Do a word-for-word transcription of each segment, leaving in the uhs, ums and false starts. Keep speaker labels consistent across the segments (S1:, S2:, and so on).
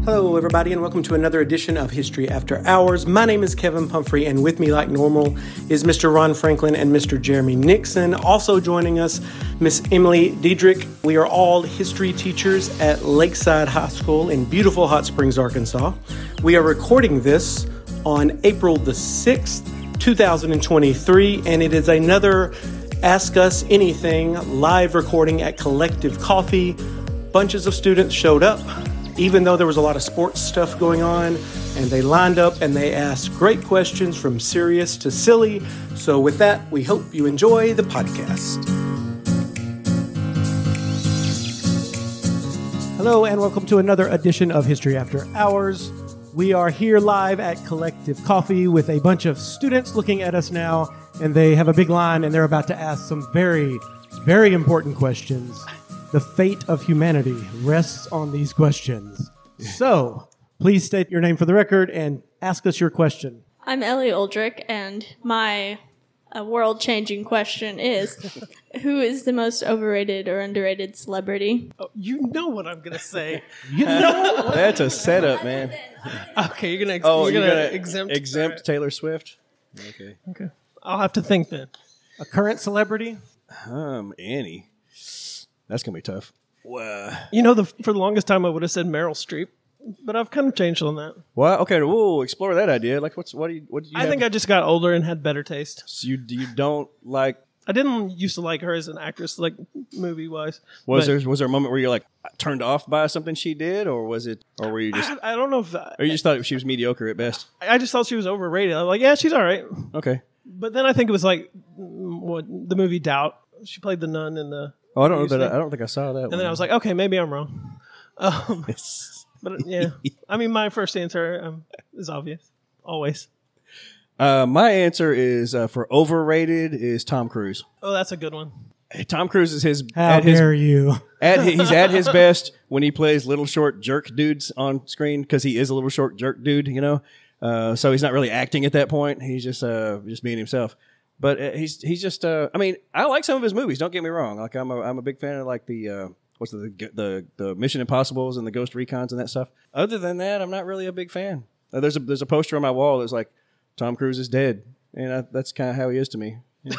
S1: Hello, everybody, and welcome to another edition of History After Hours. My name is Kevin Pumphrey, and with me, like normal, is Mister Ron Franklin and Mister Jeremy Nixon. Also joining us, Miss Emily Diedrich. We are all history teachers at Lakeside High School in beautiful Hot Springs, Arkansas. We are recording this on April the sixth, two thousand twenty-three, and it is another Ask Us Anything live recording at Collective Coffee. Bunches of students showed up, even though there was a lot of sports stuff going on, and they lined up and they asked great questions from serious to silly. So with that, we hope you enjoy the podcast. Hello, and welcome to another edition of History After Hours. We are here live at Collective Coffee with a bunch of students looking at us now, and they have a big line, and they're about to ask some very, very important questions. The fate of humanity rests on these questions. So, please state your name for the record and ask us your question.
S2: I'm Ellie Oldrick, and my uh, world-changing question is, who is the most overrated or underrated celebrity?
S3: Oh, you know what I'm going to say.
S1: You know,
S4: That's a setup, man.
S3: Okay, you're going to
S4: Oh,
S3: you're
S4: you're
S3: gonna
S4: gonna
S3: exempt
S4: exempt
S3: Right.
S4: Taylor Swift? Okay.
S3: Okay. I'll have to think then.
S1: a current celebrity?
S4: Um, Annie. That's gonna be tough. Wow.
S3: You know, the for the longest time I would have said Meryl Streep, but I've kind of changed on that.
S4: Well, okay. We'll explore that idea. Like, what's what do you what do you?
S3: I
S4: have?
S3: think I just got older and had better taste.
S4: So you you don't like.
S3: I didn't used to like her as an actress, like movie-wise.
S4: Was
S3: but
S4: there was there a moment where you're like turned off by something she did, or was it, or were you just,
S3: I, I don't know if I,
S4: or you just thought she was mediocre at best?
S3: I just thought she was overrated. I was like, yeah, she's all right.
S4: Okay.
S3: But then I think it was like mm, what the movie Doubt. She played the nun in the.
S4: Oh, I don't know
S3: You
S4: that.
S3: think?
S4: I, I don't think I saw that.
S3: And then I was like, okay, maybe I'm wrong. Um, but yeah, I mean, my first answer um, is obvious, always.
S4: uh, my answer is uh, for overrated is Tom Cruise.
S3: Oh, that's a good one.
S4: Hey, Tom Cruise is his.
S1: How
S4: at his
S1: dare you?
S4: At, he's at his best when he plays little short jerk dudes on screen because he is a little short jerk dude, you know. Uh, so he's not really acting at that point. He's just uh, just being himself. But uh, he's he's just. Uh, I mean, I like some of his movies. Don't get me wrong. Like I'm a I'm a big fan of like the uh, what's the, the the Mission Impossibles and the Ghost Recons and that stuff. Other than that, I'm not really a big fan. Uh, there's a there's a poster on my wall that's like Tom Cruise is dead, and I, that's kind of how he is to me. Yeah.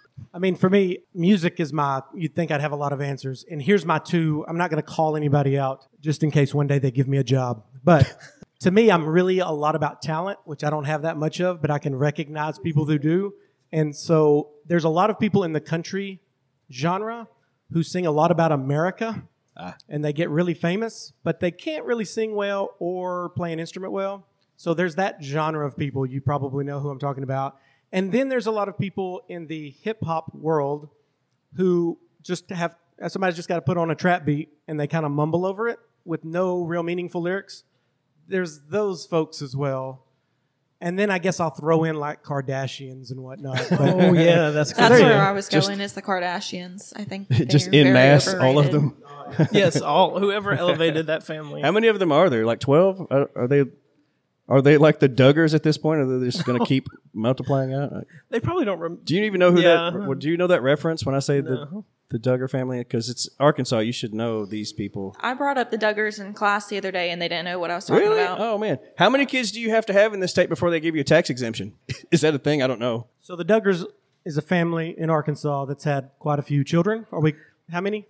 S1: I mean, for me, music is my, you'd think I'd have a lot of answers. And here's my two. I'm not going to call anybody out just in case one day they give me a job. But to me, I'm really a lot about talent, which I don't have that much of, but I can recognize people who do. And so there's a lot of people in the country genre who sing a lot about America, ah. and they get really famous, but they can't really sing well or play an instrument well. So there's that genre of people. You probably know who I'm talking about. And then there's a lot of people in the hip-hop world who just have, somebody's just got to put on a trap beat and they kind of mumble over it with no real meaningful lyrics. There's those folks as well. And then I guess I'll throw in like Kardashians and whatnot. But,
S3: Oh yeah, that's
S5: That's
S3: good.
S5: where I was
S4: Just-
S5: going is the Kardashians. I think
S4: just
S5: they're
S4: in
S5: very
S4: mass, all of
S5: overrated.
S4: them.
S3: Yes, all whoever elevated that family.
S4: How many of them are there? Like twelve? Are, are they? Are they like the Duggars at this point? Or are they just going to keep multiplying out?
S3: They probably don't. Rem-
S4: Do you even know who
S3: Yeah.
S4: that? Do you know that reference when I say
S3: No.
S4: the the Duggar family? Because it's Arkansas. You should know these people.
S5: I brought up the Duggars in class the other day, and they didn't know what I was talking
S4: Really?
S5: about.
S4: Oh man! How many kids do you have to have in this state before they give you a tax exemption? Is that a thing? I don't know.
S1: So the Duggars is a family in Arkansas that's had quite a few children. Are we, how many?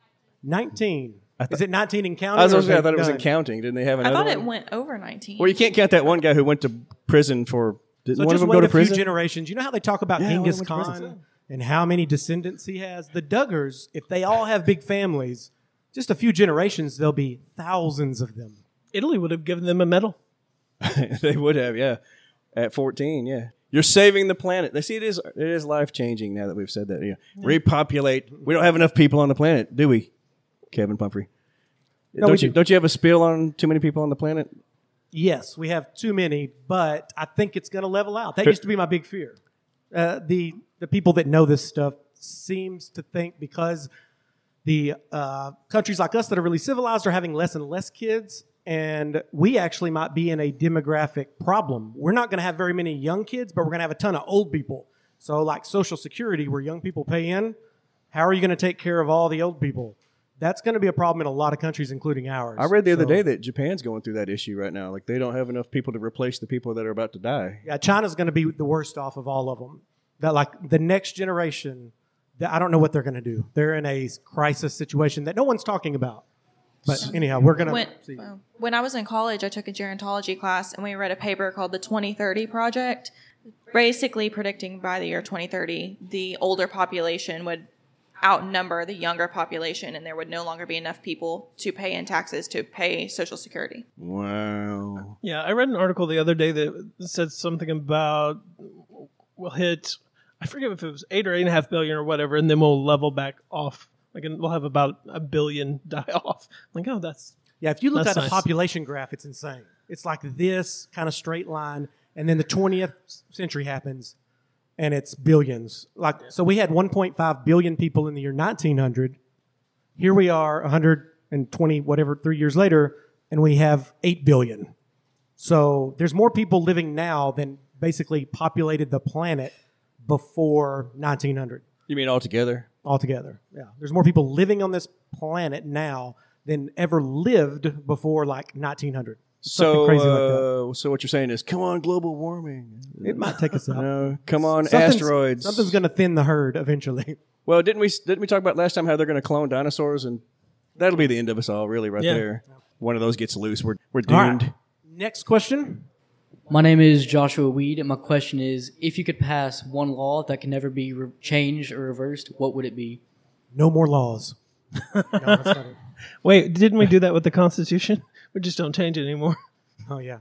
S1: nineteen. Is it nineteen in counting?
S4: I, was,
S1: or
S4: I
S1: is it
S4: thought it was in
S1: done?
S4: counting. Didn't they have
S5: I
S4: another
S5: thought
S4: one?
S5: it went over nineteen.
S4: Well, you can't count that one guy who went to prison for. Didn't
S1: So
S4: one of
S1: just
S4: them
S1: wait
S4: go to
S1: a few
S4: prison?
S1: generations. You know how they talk about
S4: Yeah,
S1: Genghis
S4: one went to prison.
S1: Khan and how many descendants he has? The Duggars, if they all have big families, just a few generations, there'll be thousands of them.
S3: Italy would have given them a medal.
S4: They would have, yeah. At fourteen, yeah. You're saving the planet. They see it is it is life changing now that we've said that. Yeah. Repopulate. We don't have enough people on the planet, do we, Kevin Pumphrey?
S1: No,
S4: don't
S1: we
S4: you
S1: do.
S4: don't you have a spiel on too many people on the planet?
S1: Yes, we have too many, but I think it's going to level out. That used to be my big fear. Uh, the the people that know this stuff seems to think because the uh, countries like us that are really civilized are having less and less kids, and we actually might be in a demographic problem. We're not going to have very many young kids, but we're going to have a ton of old people. So like Social Security, where young people pay in, how are you going to take care of all the old people? that's going to be a problem in a lot of countries, including ours.
S4: I read the other
S1: So,
S4: day that Japan's going through that issue right now. Like they don't have enough people to replace the people that are about to die.
S1: Yeah, China's going to be the worst off of all of them. That like the next generation, that I don't know what they're going to do. They're in a crisis situation that no one's talking about. But anyhow, we're going
S5: When,
S1: to see.
S5: well, when I was in college, I took a gerontology class, and we read a paper called the twenty thirty Project, basically predicting by the year twenty thirty, the older population would outnumber the younger population, and there would no longer be enough people to pay in taxes to pay Social Security.
S4: Wow.
S3: Yeah, I read an article the other day that said something about we'll hit, I forget if it was eight or eight and a half billion or whatever, and then we'll level back off. Like we'll have about a billion die off. Like, oh, that's
S1: Yeah, if you look
S3: That's
S1: at
S3: nice.
S1: a population graph, it's insane. It's like this kind of straight line, and then the twentieth century happens, and it's billions. Like so, we had one point five billion people in the year nineteen hundred. Here we are, one hundred twenty whatever three years later, and we have eight billion. So there's more people living now than basically populated the planet before nineteen hundred
S4: You mean altogether?
S1: altogether. Yeah, there's more people living on this planet now than ever lived before like nineteen hundred. Something
S4: So,
S1: crazy like that.
S4: uh, so what you're saying is, come on, global warming.
S1: It might take us out.
S4: No, come on,
S1: Something's-
S4: asteroids.
S1: Something's going to thin the herd eventually.
S4: Well, didn't we didn't we talk about last time how they're going to clone dinosaurs, and that'll be the end of us all, really, right
S3: Yeah.
S4: there. One of those gets loose, we're we're
S1: All
S4: doomed.
S1: right. Next question.
S6: My name is Joshua Weed, and my question is, if you could pass one law that can never be re- changed or reversed, what would it be?
S1: No more laws. No, that's not it.
S3: wait. Didn't we do that with the Constitution? We just don't change it anymore.
S1: Oh yeah.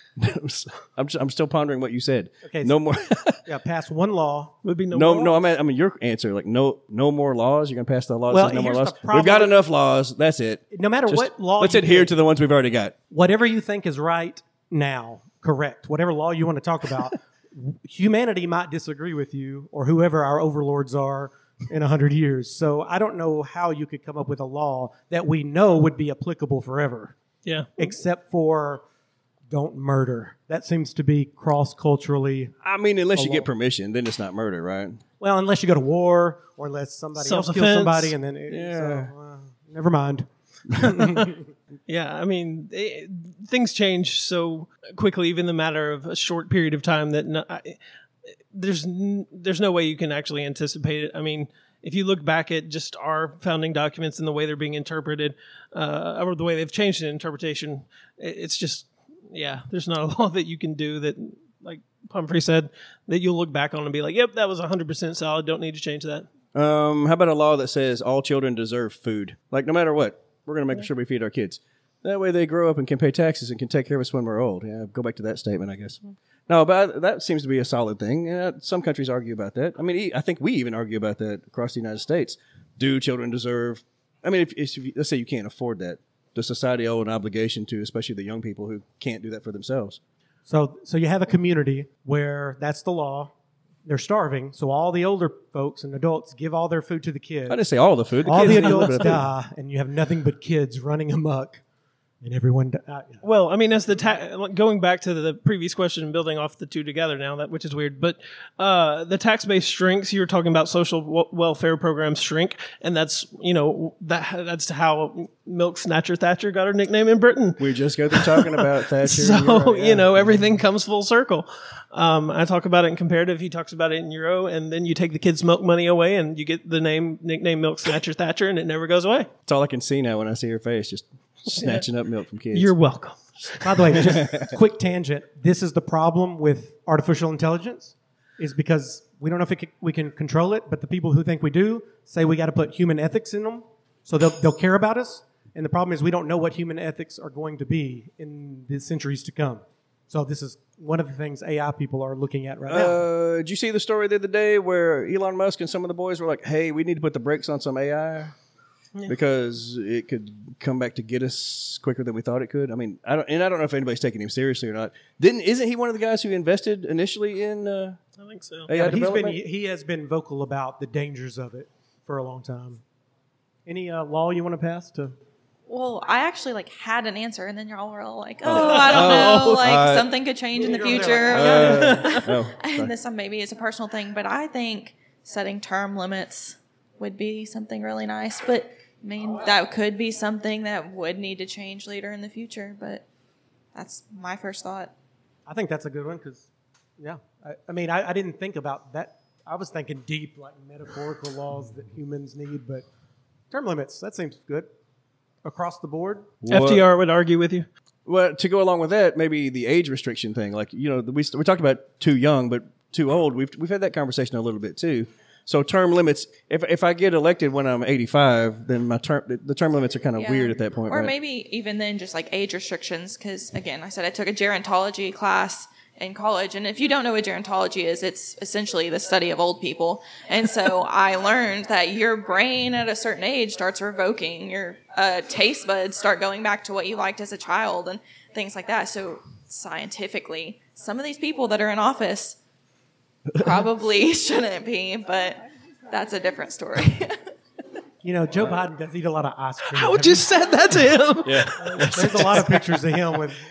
S4: I'm just, I'm still pondering what you said.
S1: Okay,
S4: no
S1: so-
S4: more.
S1: Yeah. Pass one law.
S3: Would be no.
S4: no,
S3: more
S4: no.
S3: laws?
S4: I'm at, I mean your answer. Like no, no more laws. You're going to pass the law. that
S1: Well,
S4: says no more
S1: here's
S4: laws.
S1: the problem
S4: We've got
S1: with-
S4: enough laws. That's it.
S1: No matter
S4: Just-
S1: what law.
S4: Let's
S1: you
S4: adhere
S1: pick,
S4: to the ones we've already got.
S1: whatever you think is right now. Correct. Whatever law you want to talk about. Humanity might disagree with you, or whoever our overlords are in a hundred years. So I don't know how you could come up with a law that we know would be applicable forever.
S3: Yeah.
S1: Except for don't murder. That seems to be cross-culturally.
S4: I mean, unless you
S1: law.
S4: get permission, then it's not murder, right?
S1: Well, unless you go to war or unless somebody else kills
S3: Self-defense.
S1: somebody, and then it,
S4: Yeah.
S1: so, uh, never mind.
S3: Yeah, I mean, it, things change so quickly, even in the matter of a short period of time, that no, I, there's n- there's no way you can actually anticipate it. I mean, if you look back at just our founding documents and the way they're being interpreted, uh, or the way they've changed in interpretation, it, it's just, yeah, there's not a law that you can do that, like Pumphrey said, that you'll look back on and be like, yep, that was one hundred percent solid, don't need to change that.
S4: Um, how about a law that says all children deserve food? Like, no matter what, we're going to make sure we feed our kids. That way they grow up and can pay taxes and can take care of us when we're old. Yeah, go back to that statement, I guess. No, but that seems to be a solid thing. Yeah, some countries argue about that. I mean, e- I think we even argue about that across the United States. Do children deserve... I mean, if, if you, let's say you can't afford that. Does society owe an obligation to, especially the young people who can't do that for themselves?
S1: So, so you have a community where that's the law. They're starving, so all the older folks and adults give all their food to the kids.
S4: I didn't say all the food. The
S1: all
S4: kids
S1: the
S4: need a little
S1: adults
S4: bit of food.
S1: die, and you have nothing but kids running amok, and everyone. Di- uh, yeah.
S3: Well, I mean, as the ta- going back to the, the previous question and building off the two together now, that which is weird, but uh, the tax base shrinks. You were talking about social w- welfare programs shrink, and that's you know that that's how Milk Snatcher Thatcher got her nickname in Britain.
S4: We just got through talking about Thatcher.
S3: So
S4: You're right, yeah.
S3: you know everything comes full circle. Um, I talk about it in comparative. He talks about it in Euro, and then you take the kids' milk money away, and you get the name nickname Milk Snatcher Thatcher, and it never goes away.
S4: It's all I can see now when I see her face, just snatching up milk from kids.
S3: You're welcome.
S1: By the way, just quick tangent. This is the problem with artificial intelligence, is because we don't know if it can, we can control it, but the people who think we do say we got to put human ethics in them, so they'll they'll care about us. And the problem is we don't know what human ethics are going to be in the centuries to come. So this is one of the things A I people are looking at right now.
S4: Uh, did you see the story the other day where Elon Musk and some of the boys were like, "Hey, we need to put the brakes on some A I because it could come back to get us quicker than we thought it could." I mean, I don't, and I don't know if anybody's taking him seriously or not. Didn't isn't he one of the guys who invested initially in uh,
S3: I think so.
S4: A I
S1: Yeah, but he's been,
S4: development?
S1: he has been vocal about the dangers of it for a long time. Any uh, law you want to pass to?
S5: Well, I actually like had an answer, and then y'all were all like, "Oh, I don't know, like
S4: uh,
S5: something could change in the
S1: you're over there
S5: future."
S4: Uh, oh,
S5: and
S4: sorry.
S5: this maybe is a personal thing, but I think setting term limits would be something really nice. But I mean, that could be something that would need to change later in the future, but that's my first thought.
S1: I think that's a good one because, yeah. I, I mean, I, I didn't think about that. I was thinking deep, like metaphorical laws that humans need, but term limits, that seems good. Across the board.
S3: F D R would argue with you.
S4: Well, to go along with that, maybe the age restriction thing. Like, you know, we we talked about too young, but too old. We've we've had that conversation a little bit too. So term limits. If if I get elected when I'm eighty-five, then my term the term limits are kind of
S5: Yeah.
S4: weird at that point.
S5: Or
S4: right?
S5: maybe even then just like age restrictions, because again, I said I took a gerontology class in college, and if you don't know what gerontology is, it's essentially the study of old people. And so I learned that your brain at a certain age starts revoking, your uh, taste buds start going back to what you liked as a child and things like that. So scientifically, some of these people that are in office probably shouldn't be, but that's a different story.
S1: You know, Joe Biden does eat a lot of ice cream.
S3: I just said that to him.
S4: Yeah.
S1: There's a lot of pictures of him with.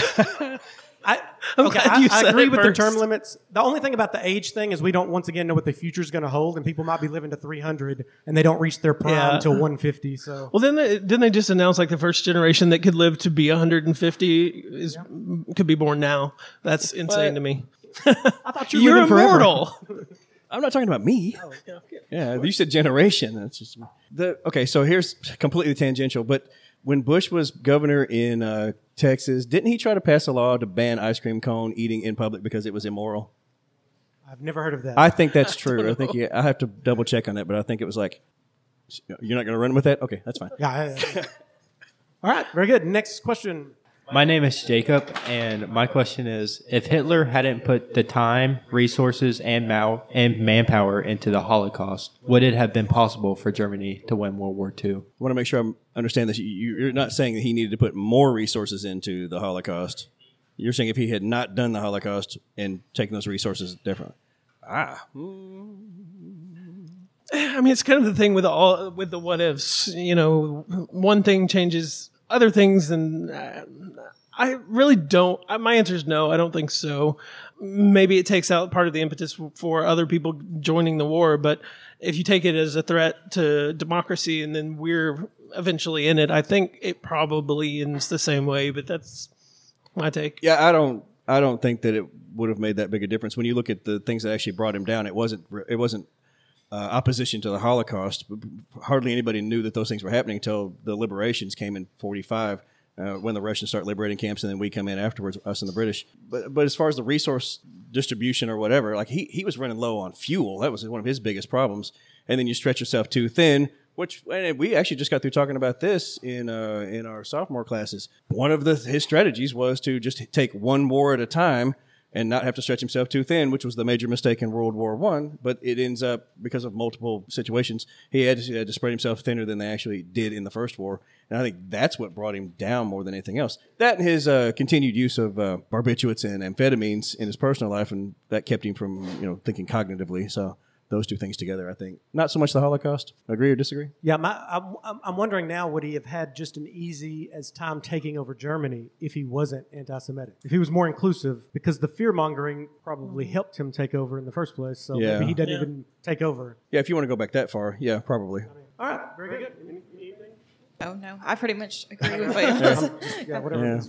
S1: I,
S3: I'm
S1: okay,
S3: glad
S1: I,
S3: you
S1: I
S3: said
S1: agree
S3: it
S1: with
S3: first.
S1: the term limits. The only thing about the age thing is we don't once again know what the future is going to hold, and people might be living to three hundred and they don't reach their prime
S3: Yeah.
S1: until one fifty. So
S3: Well, then they, didn't they just announce like the first generation that could live to be one hundred fifty is could be born now? That's insane
S4: What?
S3: to me.
S1: I thought you were
S3: You're
S1: living forever.
S3: immortal.
S4: I'm not talking about me.
S3: Oh,
S4: Yeah, you said generation. That's just the okay. So here's completely tangential, but when Bush was governor in uh, Texas, didn't he try to pass a law to ban ice cream cone eating in public because it was immoral?
S1: I've never heard of that.
S4: I think that's true. I think he, I have to double check on that, but I think it was like, you're not going to run with that? Okay, that's fine.
S1: Yeah, yeah, yeah. All right, very good. Next question.
S7: My name is Jacob, and my question is: if Hitler hadn't put the time, resources, and mal- and manpower into the Holocaust, would it have been possible for Germany to win World War Two?
S4: I want to make sure I understand this. You- You're not saying that he needed to put more resources into the Holocaust. You're saying if he had not done the Holocaust and taken those resources different. Ah,
S3: I mean, it's kind of the thing with all with the what ifs. You know, one thing changes other things, and uh, I really don't. uh, My answer is no. I don't think so. Maybe it takes out part of the impetus for other people joining the war, but if you take it as a threat to democracy, and then we're eventually in it, I think it probably ends the same way. But that's my take.
S4: yeah, I don't. I don't think that it would have made that big a difference. When you look at the things that actually brought him down, it wasn't. It wasn't uh, opposition to the Holocaust. Hardly anybody knew that those things were happening until the liberations came in forty-five, uh, when the Russians start liberating camps, and then we come in afterwards, us and the British. But but as far as the resource distribution or whatever, like he he was running low on fuel. That was one of his biggest problems. And then you stretch yourself too thin. Which and we actually just got through talking about this in uh, in our sophomore classes. One of the his strategies was to just take one war at a time and not have to stretch himself too thin, which was the major mistake in World War One. But it ends up, because of multiple situations, he had, to, he had to spread himself thinner than they actually did in the first war. And I think that's what brought him down more than anything else. That and his uh, continued use of uh, barbiturates and amphetamines in his personal life, and that kept him from you know thinking cognitively. So. Those two things together, I think. Not so much the Holocaust. Agree or disagree?
S1: Yeah, my, I'm, I'm- I'm wondering now, would he have had just an easy as time taking over Germany if he wasn't anti-Semitic? If he was more inclusive, because the fear-mongering probably helped him take over in the first place, so
S4: Yeah.
S1: maybe he doesn't
S3: Yeah.
S1: even take over.
S4: Yeah, if you want to go back that far, yeah, probably.
S1: All right, very good. Anything?
S5: Oh, no. I pretty much agree with what you
S1: Yeah, whatever.
S4: Yeah.
S1: it is.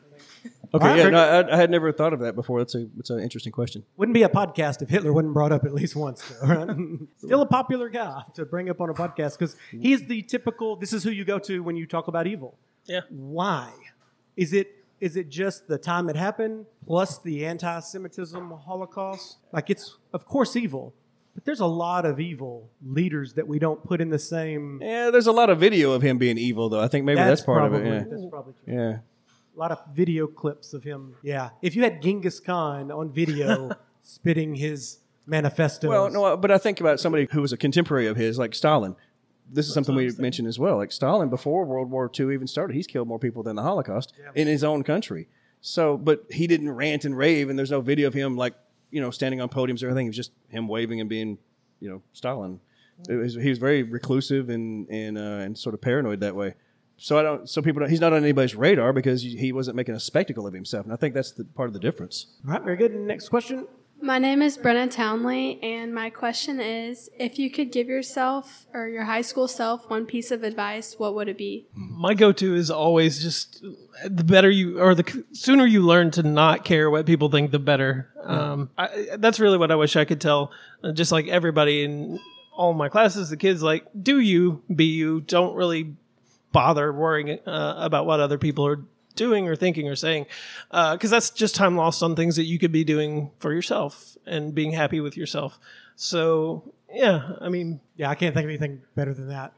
S4: Okay,
S1: All right,
S4: yeah,
S1: very
S4: no, I, I had never thought of that before. That's a it's an interesting question.
S1: Wouldn't be a podcast if Hitler wasn't brought up at least once, though, right? Still a popular guy to bring up on a podcast because he's the typical, this is who you go to when you talk about evil.
S3: Yeah.
S1: Why? Is it is it just the time it happened plus the anti-Semitism Holocaust? Like, it's, of course, evil, but there's a lot of evil leaders that we don't put in the same...
S4: Yeah, there's a lot of video of him being evil, though. I think maybe that's, part
S1: probably,
S4: of it. Yeah.
S1: That's probably true.
S4: Yeah.
S1: A lot of video clips of him. Yeah. If you had Genghis Khan on video spitting his manifestos.
S4: Well, no, but I think about somebody who was a contemporary of his, like Stalin. This is something we mentioned as well. Like Stalin, before World War Two even started, he's killed more people than the Holocaust in his own country. So, but he didn't rant and rave, and there's no video of him like you know standing on podiums or anything. It was just him waving and being, you know, Stalin. It was, he was very reclusive and and uh, and sort of paranoid that way. So I don't. So people don't. He's not on anybody's radar because he wasn't making a spectacle of himself, and I think that's the part of the difference.
S1: All right, very good. Next question.
S8: My name is Brenna Townley, and my question is, if you could give yourself or your high school self one piece of advice, what would it be?
S3: My go-to is always just the better you, or the sooner you learn to not care what people think, the better. Um, I, that's really what I wish I could tell, uh, just like everybody in all my classes, the kids, like, do you, be you, don't really bother worrying uh, about what other people are doing or thinking or saying, because uh, that's just time lost on things that you could be doing for yourself and being happy with yourself. So yeah, I mean,
S1: Yeah, I can't think of anything better than that.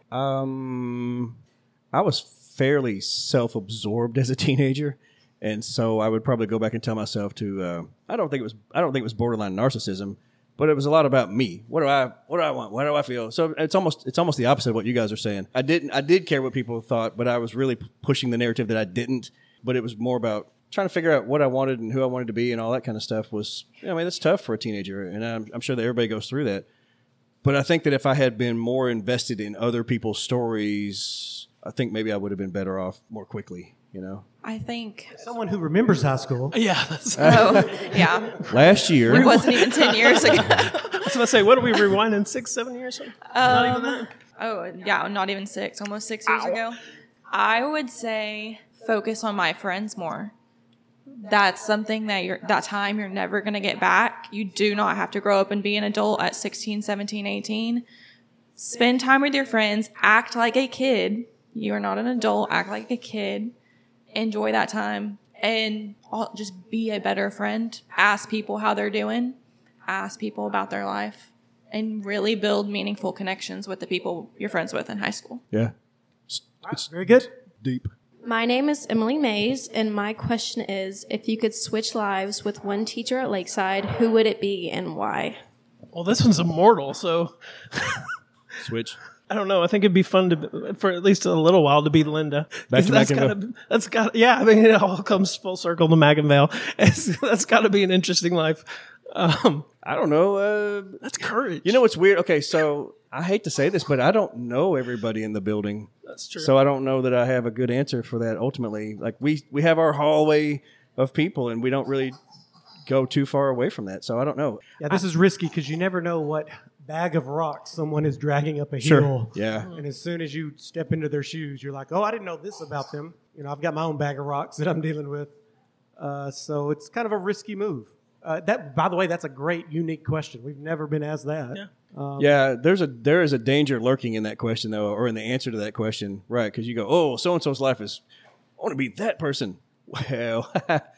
S4: Um, I was fairly self-absorbed as a teenager, and so I would probably go back and tell myself to. Uh, I don't think it was. I don't think it was borderline narcissism, but it was a lot about me. What do I? What do I want? What do I feel? So it's almost. It's almost the opposite of what you guys are saying. I didn't. I did care what people thought, but I was really p- pushing the narrative that I didn't. But it was more about trying to figure out what I wanted and who I wanted to be and all that kind of stuff. Was. I mean, that's tough for a teenager, and I'm, I'm sure that everybody goes through that. But I think that if I had been more invested in other people's stories, I think maybe I would have been better off more quickly, you know?
S5: I think.
S1: Someone who remembers high school.
S3: yeah, that's,
S5: Oh, yeah.
S4: Last year,
S5: It wasn't even ten years ago.
S3: I was going to say, what are we rewinding, six, seven years? Not even that.
S5: Oh, yeah, not even six, almost six years ago. I would say focus on my friends more. That's something that you're, that time you're never going to get back. You do not have to grow up and be an adult at sixteen, seventeen, eighteen. Spend time with your friends. Act like a kid. You are not an adult. Act like a kid. Enjoy that time. And all, just be a better friend. Ask people how they're doing. Ask people about their life. And really build meaningful connections with the people you're friends with in high school.
S4: yeah, it's, it's
S1: Very good.
S4: deep.
S9: My name is Emily Mays, and my question is, if you could switch lives with one teacher at Lakeside, who would it be and why?
S3: Well, this one's immortal, so
S4: Switch.
S3: I don't know. I think it'd be fun to, for at least a little while, to be Linda.
S4: Back to
S3: 'Cause that's
S4: McInville.
S3: gotta, that's got, yeah. I mean, it all comes full circle to McInville. It's, that's got to be an interesting life. Um,
S4: I don't know. Uh,
S3: that's courage.
S4: you know what's weird? Okay, so I hate to say this, but I don't know everybody in the building.
S3: That's true.
S4: So I don't know that I have a good answer for that ultimately. Like we, we have our hallway of people and we don't really go too far away from that. So I don't know.
S1: Yeah, this is risky because you never know what bag of rocks someone is dragging up a hill.
S4: Yeah.
S1: And as soon as you step into their shoes, you're like, oh, I didn't know this about them. You know, I've got my own bag of rocks that I'm dealing with. Uh, so it's kind of a risky move. Uh, that, by the way, that's a great, unique question. We've never been asked that.
S3: Yeah.
S1: Um,
S4: Yeah, there's a there is a danger lurking in that question though, or in the answer to that question, right? Because you go, oh, so and so's life is, I want to be that person. Well,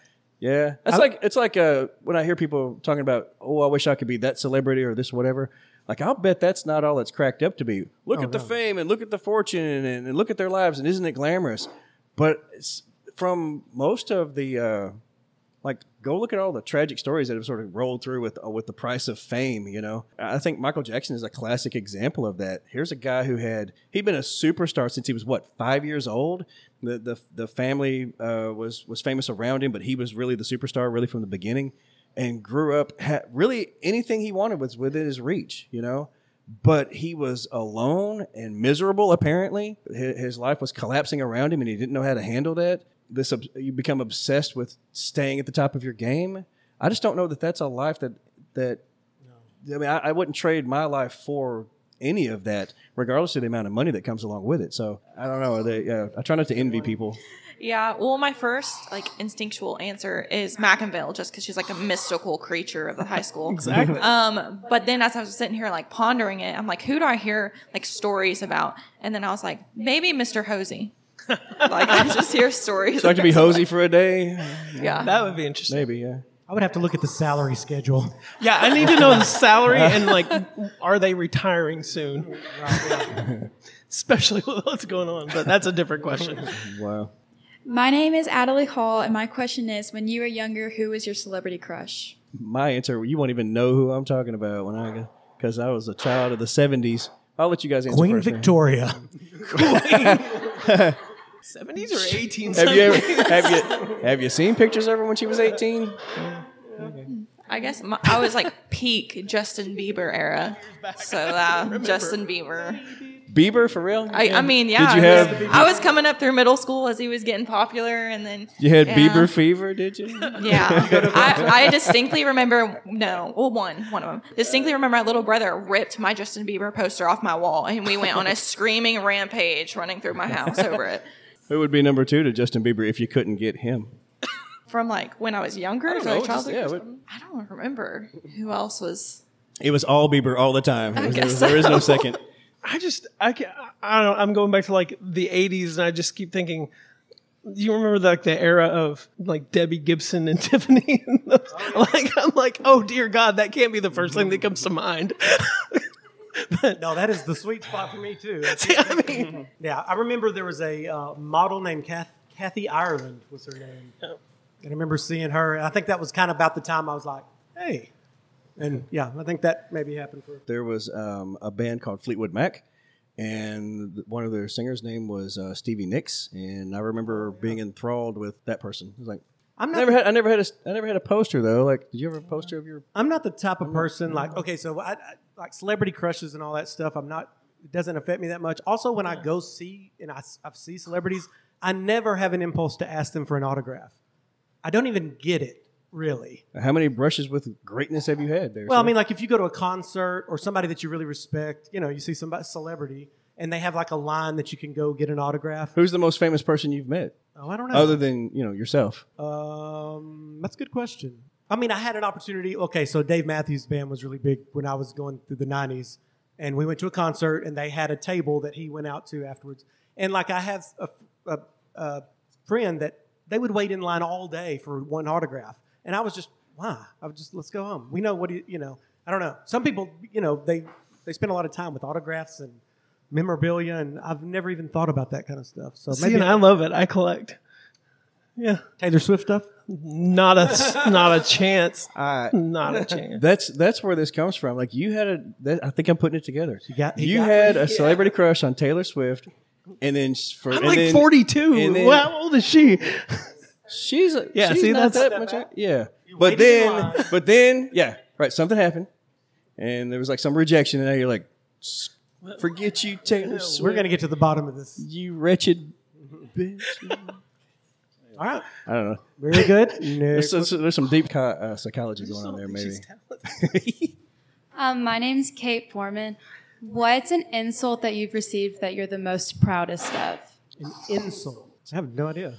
S4: yeah, that's
S1: I-
S4: like it's like uh, when I hear people talking about, oh, I wish I could be that celebrity or this whatever. Like I'll bet that's not all it's cracked up to be. Look
S1: Oh,
S4: at the
S1: no.
S4: fame and look at the fortune and, and look at their lives and isn't it glamorous? But it's, from most of the uh, like, go look at all the tragic stories that have sort of rolled through with uh, with the price of fame, you know. I think Michael Jackson is a classic example of that. Here's a guy who had, he'd been a superstar since he was, what, five years old? The the, the family uh, was, was famous around him, but he was really the superstar really from the beginning and grew up, ha- really anything he wanted was within his reach, you know. But he was alone and miserable, apparently. His, his life was collapsing around him and he didn't know how to handle that. This you become obsessed with staying at the top of your game. I just don't know that that's a life that that. I mean, I, I wouldn't trade my life for any of that, regardless of the amount of money that comes along with it. So I don't know. They, uh, I try not to envy people.
S5: Yeah, well, my first like instinctual answer is McInville, just because she's like a mystical creature of the high school.
S3: Exactly.
S5: Um, but then as I was sitting here like pondering it, I'm like, who do I hear like stories about? And then I was like, maybe Mister Hosey. Like I just hear stories.
S4: So I could be Hosey for a day,
S5: Yeah.
S3: That would be interesting.
S4: maybe. Yeah.
S1: I would have to look at the salary schedule.
S3: Yeah, I need to know the salary and like, are they retiring soon? Especially with what's going on. But that's a different question.
S4: Wow.
S10: My name is Adelie Hall, and my question is, when you were younger, who was your celebrity crush?
S4: My answer, you won't even know who I'm talking about when I go, because I was a child of the seventies. I'll let you guys answer
S1: Queen
S4: first. man.
S1: Victoria.
S3: seventies or eighteen
S4: Have you
S3: seventies?
S4: ever have you have you seen pictures of her when she was eighteen?
S5: I guess my, I was like peak Justin Bieber era. So uh, Justin Bieber.
S4: Bieber for real?
S5: I, I mean, yeah.
S4: Did you
S5: I
S4: have?
S5: was, I was coming up through middle school as he was getting popular, and then
S4: You had
S5: yeah.
S4: Bieber fever, did you?
S5: Yeah, I, I distinctly remember. No, well, one one of them. Distinctly remember my little brother ripped my Justin Bieber poster off my wall, and we went on a screaming rampage running through my house over it.
S4: Who would be number two to Justin Bieber if you couldn't get him?
S5: From like when I was younger,
S4: I don't
S5: so
S4: know,
S5: like childhood.
S4: just- yeah,
S5: or
S4: what-
S5: something? I don't remember who else was.
S4: It was all Bieber all the time.
S5: I
S4: There was-
S5: guess
S4: there is no
S5: so.
S4: second.
S3: I just I can I don't know, I'm going back to like the eighties, and I just keep thinking. Do you remember the, like the era of like Debbie Gibson and Tiffany? And those, like I'm like, oh dear God, that can't be the first thing that comes to mind.
S1: No, that is the sweet spot for me too.
S3: See, I mean,
S1: Yeah, I remember there was a uh, model named Kath, Kathy Ireland was her name. And I remember seeing her, and I think that was kind of about the time I was like, hey. And yeah, I think that maybe happened for
S4: There was um, a band called Fleetwood Mac, and one of their singers' name was uh, Stevie Nicks, and I remember being enthralled with that person. It was like,
S1: I'm
S4: I
S1: not
S4: never
S1: the,
S4: had, I never had a, I never had a poster though. Like, did you ever have a poster of your?
S1: I'm not the type of person like, okay, so I, I, like celebrity crushes and all that stuff, I'm not, it doesn't affect me that much. Also, when I go see, and I, I see celebrities, I never have an impulse to ask them for an autograph. I don't even get it. Really?
S4: How many brushes with greatness have you had there?
S1: Well,
S4: sir?
S1: I mean, like if you go to a concert or somebody that you really respect, you know, you see somebody celebrity and they have like a line that you can go get an autograph.
S4: Who's the most famous person you've met,
S1: Oh, I don't know.
S4: other than you know yourself?
S1: Um, that's a good question. I mean, I had an opportunity. Okay, so Dave Matthews Band was really big when I was going through the nineties, and we went to a concert, and they had a table that he went out to afterwards. And like I have a, a, a friend that they would wait in line all day for one autograph. And I was just, why? I was just, let's go home. We know what, do you, you know, I don't know. Some people, you know, they, they spend a lot of time with autographs and memorabilia, and I've never even thought about that kind of stuff. So
S3: see,
S1: maybe
S3: and I love it. I collect. Yeah,
S1: Taylor Swift stuff.
S3: not a not a chance.
S4: I,
S3: Not a chance.
S4: that's that's where this comes from. Like you had a, that, I think I'm putting it together.
S1: You got- he
S4: you
S1: got
S4: had
S1: me.
S4: a celebrity crush on Taylor Swift, and then s- for
S3: I'm
S4: and
S3: like
S4: then-
S3: forty-two.
S4: and then-
S3: Well, how old is she?
S4: She's a,
S3: Yeah,
S4: she's
S3: see,
S4: not
S3: that's-
S4: that much. Yeah, but
S1: waited in
S4: then,
S1: line.
S4: but then, yeah, right. Something happened, and there was like some rejection, and now you're like, "S- forget you, Taylor Swift.
S1: We're going to get to the bottom of this.
S4: you wretched bitch.
S1: All right.
S4: I don't know.
S1: Very good.
S4: There's,
S1: Next.
S4: there's, there's some deep co- uh, psychology going on there, maybe.
S11: Um, my name's Kate Foreman. What's an insult that you've received that you're the most proudest of?
S1: An insult. I have no idea.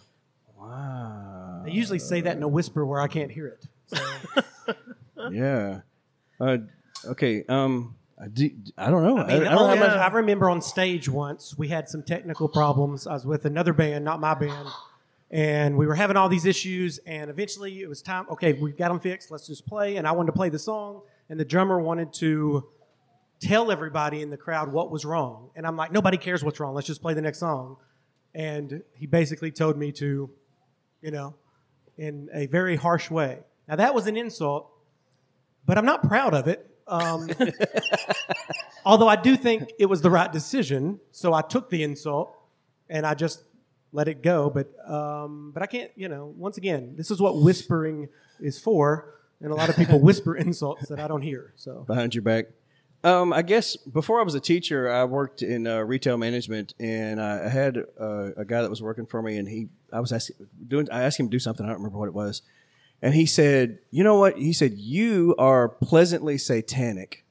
S4: Wow.
S1: They usually say that in a whisper where I can't hear it.
S4: Yeah. Uh, okay. Um. I, do, I don't know.
S1: I mean,
S4: I, I don't
S1: oh,
S4: have
S1: yeah,
S4: much-
S1: I remember on stage once we had some technical problems. I was with another band, not my band, and we were having all these issues. And eventually, it was time. Okay, we got them fixed. Let's just play. And I wanted to play the song, and the drummer wanted to tell everybody in the crowd what was wrong. And I'm like, nobody cares what's wrong. Let's just play the next song. And he basically told me to, you know, in a very harsh way. Now that was an insult, but I'm not proud of it. Um, although I do think it was the right decision, so I took the insult and I just let it go. But um, but I can't, you know. Once again, this is what whispering is for, and a lot of people whisper insults that I don't hear. So
S4: behind your back. Um, I guess before I was a teacher, I worked in uh, retail management, and I had uh, a guy that was working for me, and he, I was asking, doing, I asked him to do something. I don't remember what it was, and he said, "You know what?" He said, "You are pleasantly satanic."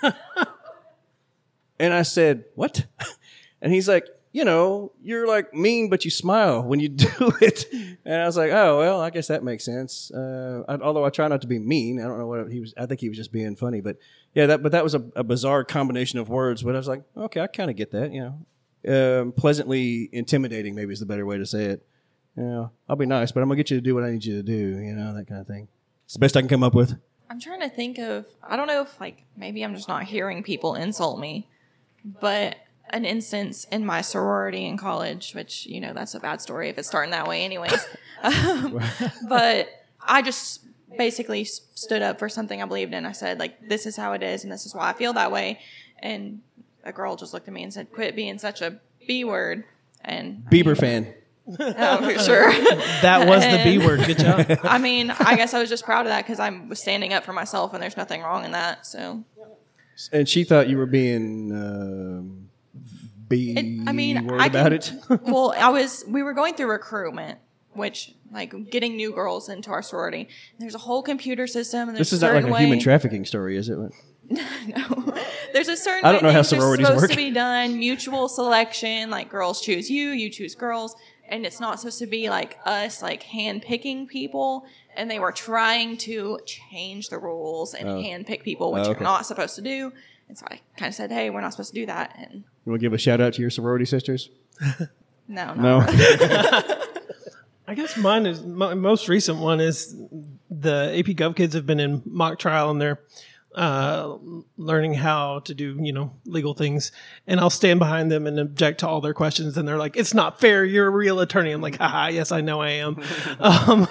S4: And I said, "What?" And he's like, "You know, you're like mean, but you smile when you do it." And I was like, "Oh, well, I guess that makes sense." Uh, I, although I try not to be mean, I don't know what he was. I think he was just being funny, but yeah, that. But that was a, a bizarre combination of words. But I was like, okay, I kind of get that. You know, um, pleasantly intimidating maybe is the better way to say it. You know, I'll be nice, but I'm gonna get you to do what I need you to do. You know, that kind of thing. It's the best I can come up with.
S5: I'm trying to think of, I don't know if like maybe I'm just not hearing people insult me, but an instance in my sorority in college, which, you know, that's a bad story if it's starting that way anyways. um, but I just basically stood up for something I believed in. I said, like, this is how it is and this is why I feel that way. And a girl just looked at me and said, quit being such a B word. And
S4: Bieber fan.
S5: Oh, for sure.
S3: That was the
S5: And-
S3: B word. Good job.
S5: I mean, I guess I was just proud of that because I was standing up for myself and there's nothing wrong in that. So
S4: And she thought you were being um, be
S5: It, I mean,
S4: worried
S5: I
S4: about
S5: can,
S4: it?
S5: well, I was. We were going through recruitment, which like getting new girls into our sorority. There's a whole computer system, and there's
S4: This is
S5: a
S4: not like
S5: certain
S4: a
S5: way,
S4: human trafficking story, is it?
S5: No, there's a certain.
S4: I don't
S5: way
S4: know how
S5: things are
S4: sororities
S5: supposed
S4: work.
S5: to be done. Mutual selection, like girls choose you, you choose girls, and it's not supposed to be like us, like hand picking people. And they were trying to change the rules and
S4: Oh.
S5: hand pick people, which
S4: Oh, okay.
S5: you're not supposed to do. And so I kind of said, "Hey, we're not supposed to do that." And
S4: You want to give a shout out to your sorority sisters?
S5: no,
S4: No.
S3: I guess mine is my most recent one is the A P Gov kids have been in mock trial and they're uh, learning how to do you know legal things, and I'll stand behind them and object to all their questions, and they're like, "It's not fair. You're a real attorney." I'm like, "Haha, yes, I know I am," um,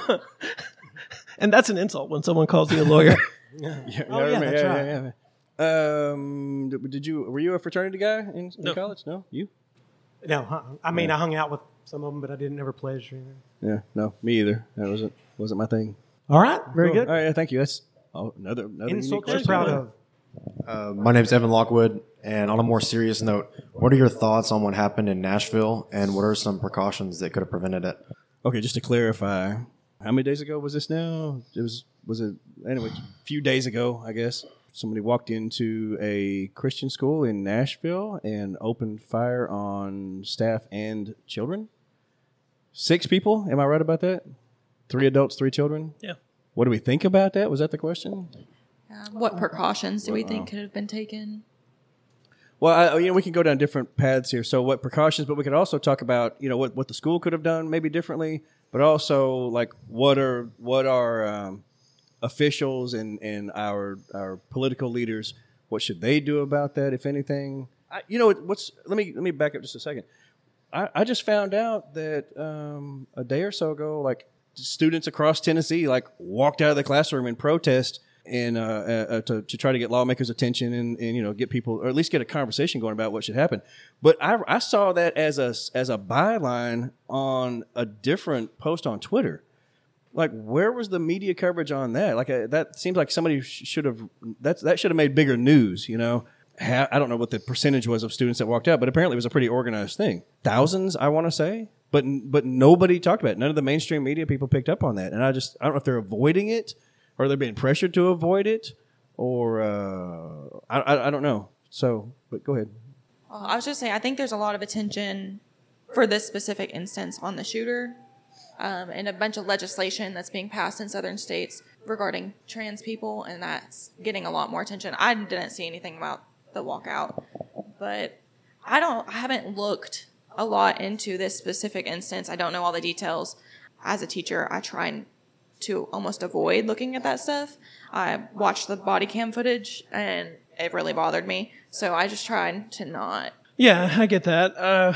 S3: and that's an insult when someone calls you a lawyer.
S4: Yeah,
S1: Oh,
S4: I
S1: yeah,
S4: remember.
S1: that's
S4: yeah,
S1: right.
S4: yeah, yeah. Um, did, did you were you a fraternity guy in, in
S3: No.
S4: college? No, you?
S1: No, huh? I mean,
S4: Yeah.
S1: I hung out with some of them, but I didn't ever pledge or anything.
S4: Yeah, no, me either. That wasn't wasn't my thing.
S1: All right, very
S4: Cool.
S1: good.
S4: All right, yeah, thank you. That's oh, another another unique
S1: Insult you're
S4: question.
S1: proud of.
S12: Uh, my name's Evan Lockwood, and on a more serious note, what are your thoughts on what happened in Nashville, and what are some precautions that could have prevented it?
S4: Okay, just to clarify, how many days ago was this now? It was was it anyway? A few days ago, I guess. Somebody walked into a Christian school in Nashville and opened fire on staff and children. Six people. Am I right about that? Three adults, three children.
S3: Yeah.
S4: What do we think about that? Was that the question?
S5: Um, what precautions do we think could have been taken?
S4: Well, I, you know, we can go down different paths here. So, what precautions? But we could also talk about, you know, what, what the school could have done maybe differently. But also, like, what are what are um, officials and, and our our political leaders? What should they do about that, if anything? I, you know, what's let me let me back up just a second. I, I just found out that um, a day or so ago, like students across Tennessee, like walked out of the classroom in protest and uh, uh, to, to try to get lawmakers' attention and, and you know get people, or at least get a conversation going about what should happen. But I, I saw that as a as a byline on a different post on Twitter. Like, where was the media coverage on that? Like, uh, that seems like somebody sh- should have that's that should have made bigger news. You know, ha- I don't know what the percentage was of students that walked out, but apparently it was a pretty organized thing. Thousands, I want to say. But but nobody talked about it. None of the mainstream media people picked up on that. And I just I don't know if they're avoiding it, or they're being pressured to avoid it, or uh, I, I I don't know. So, but go ahead.
S5: Well, I was just saying, I think there's a lot of attention for this specific instance on the shooter, um, and a bunch of legislation that's being passed in southern states regarding trans people, and that's getting a lot more attention. I didn't see anything about the walkout, but I don't. I haven't looked a lot into this specific instance. I don't know all the details. As a teacher, I try to almost avoid looking at that stuff. I watched the body cam footage and it really bothered me. So I just tried to not.
S3: Yeah, I get that. Uh,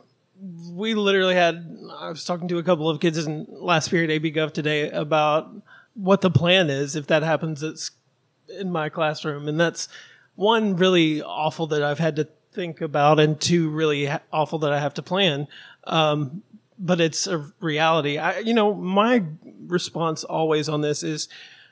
S3: we literally had, I was talking to a couple of kids in last period A B Gov today about what the plan is if that happens at, s- in my classroom. And that's one, really awful that I've had to think about, and two, really ha- awful that I have to plan. Um, but it's a reality. I, you know, my response always on this is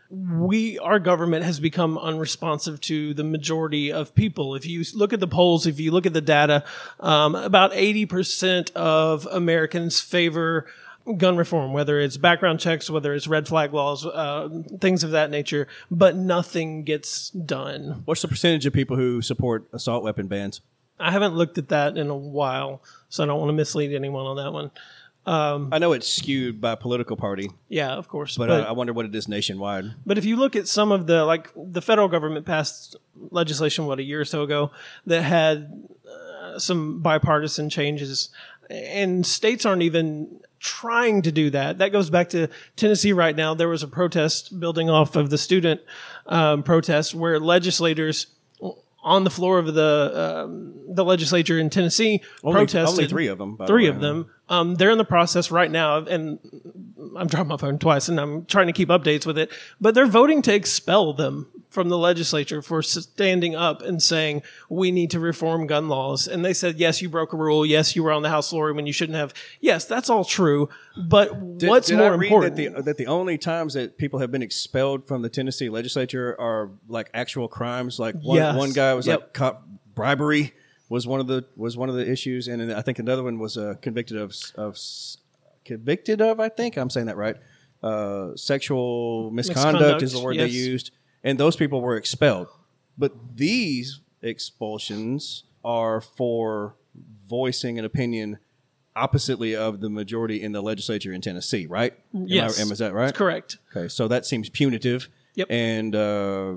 S3: we, our government has become unresponsive to the majority of people. If you look at the polls, if you look at the data, um, about eighty percent of Americans favor gun reform, whether it's background checks, whether it's red flag laws, uh, things of that nature, but nothing gets done.
S4: What's the percentage of people who support assault weapon bans?
S3: I haven't looked at that in a while, so I don't want to mislead anyone on that one. Um,
S4: I know it's skewed by political party,
S3: yeah, of course.
S4: but, I, I wonder what it is nationwide.
S3: But if you look at some of the, like, the federal government passed legislation, what, a year or so ago, that had uh, some bipartisan changes, and states aren't even trying to do that. That goes back to Tennessee right now. There was a protest building off of the student um, protest where legislators on the floor of the um, the legislature in Tennessee
S4: Only-
S3: protested.
S4: only three of them, by the
S3: Three
S4: way.
S3: of them. Um, they're in the process right now, and I'm dropping my phone twice, and I'm trying to keep updates with it. But they're voting to expel them from the legislature for standing up and saying we need to reform gun laws. And they said, yes, you broke a rule. Yes, you were on the House floor when you shouldn't have. Yes, that's all true. But
S4: Did,
S3: what's
S4: did
S3: more
S4: I read
S3: important?
S4: That the, that the only times that people have been expelled from the Tennessee legislature are like actual crimes. Like one,
S3: Yes.
S4: one guy was
S3: Yep.
S4: like cop bribery was one of the was one of the issues, and then I think another one was uh, convicted of of convicted of. I think I'm saying that right. Uh, sexual misconduct, misconduct is the word yes. they used, and those people were expelled. But these expulsions are for voicing an opinion oppositely of the majority in the legislature in Tennessee, right?
S3: Yes.
S4: Am I, am, is that right?
S3: That's correct.
S4: Okay, so that seems punitive.
S3: Yep.
S4: And uh,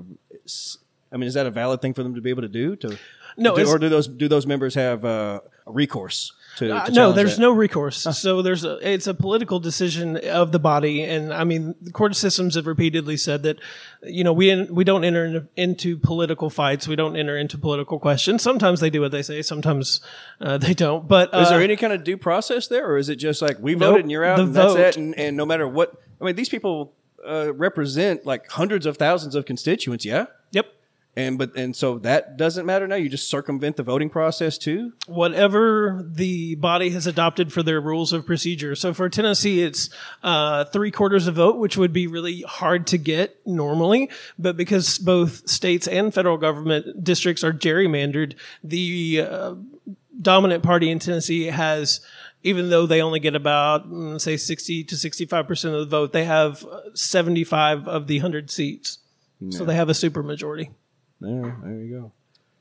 S4: I mean, is that a valid thing for them to be able to do? To
S3: no,
S4: do, or do those do those members have uh, recourse? To, to
S3: uh, no, there's
S4: that?
S3: no recourse. Huh. So there's a, it's a political decision of the body, and I mean, the court systems have repeatedly said that, you know, we in, we don't enter in, into political fights, we don't enter into political questions. Sometimes they do what they say, sometimes uh, they don't. But uh,
S4: is there any kind of due process there, or is it just like we
S3: nope,
S4: voted and you're out,
S3: the
S4: and
S3: vote,
S4: that's it, and, and no matter what? I mean, these people uh, represent like hundreds of thousands of constituents, yeah.
S3: Yep.
S4: And but and so that doesn't matter now. You just circumvent the voting process too.
S3: Whatever the body has adopted for their rules of procedure. So for Tennessee, it's uh, three quarters of vote, which would be really hard to get normally. But because both states and federal government districts are gerrymandered, the uh, dominant party in Tennessee has, even though they only get about, mm, say, sixty to sixty-five percent of the vote, they have seventy-five of the one hundred seats. Yeah. So they have a supermajority.
S4: There, there you go.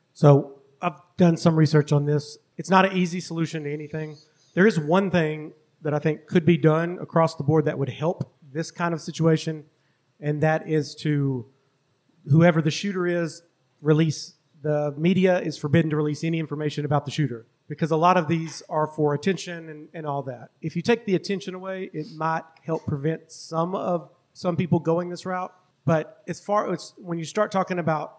S1: So I've done some research on this. It's not an easy solution to anything. There is one thing that I think could be done across the board that would help this kind of situation, and that is to, whoever the shooter is, release, the media is forbidden to release any information about the shooter, because a lot of these are for attention and, and all that. If you take the attention away, it might help prevent some of some people going this route. But as far as when you start talking about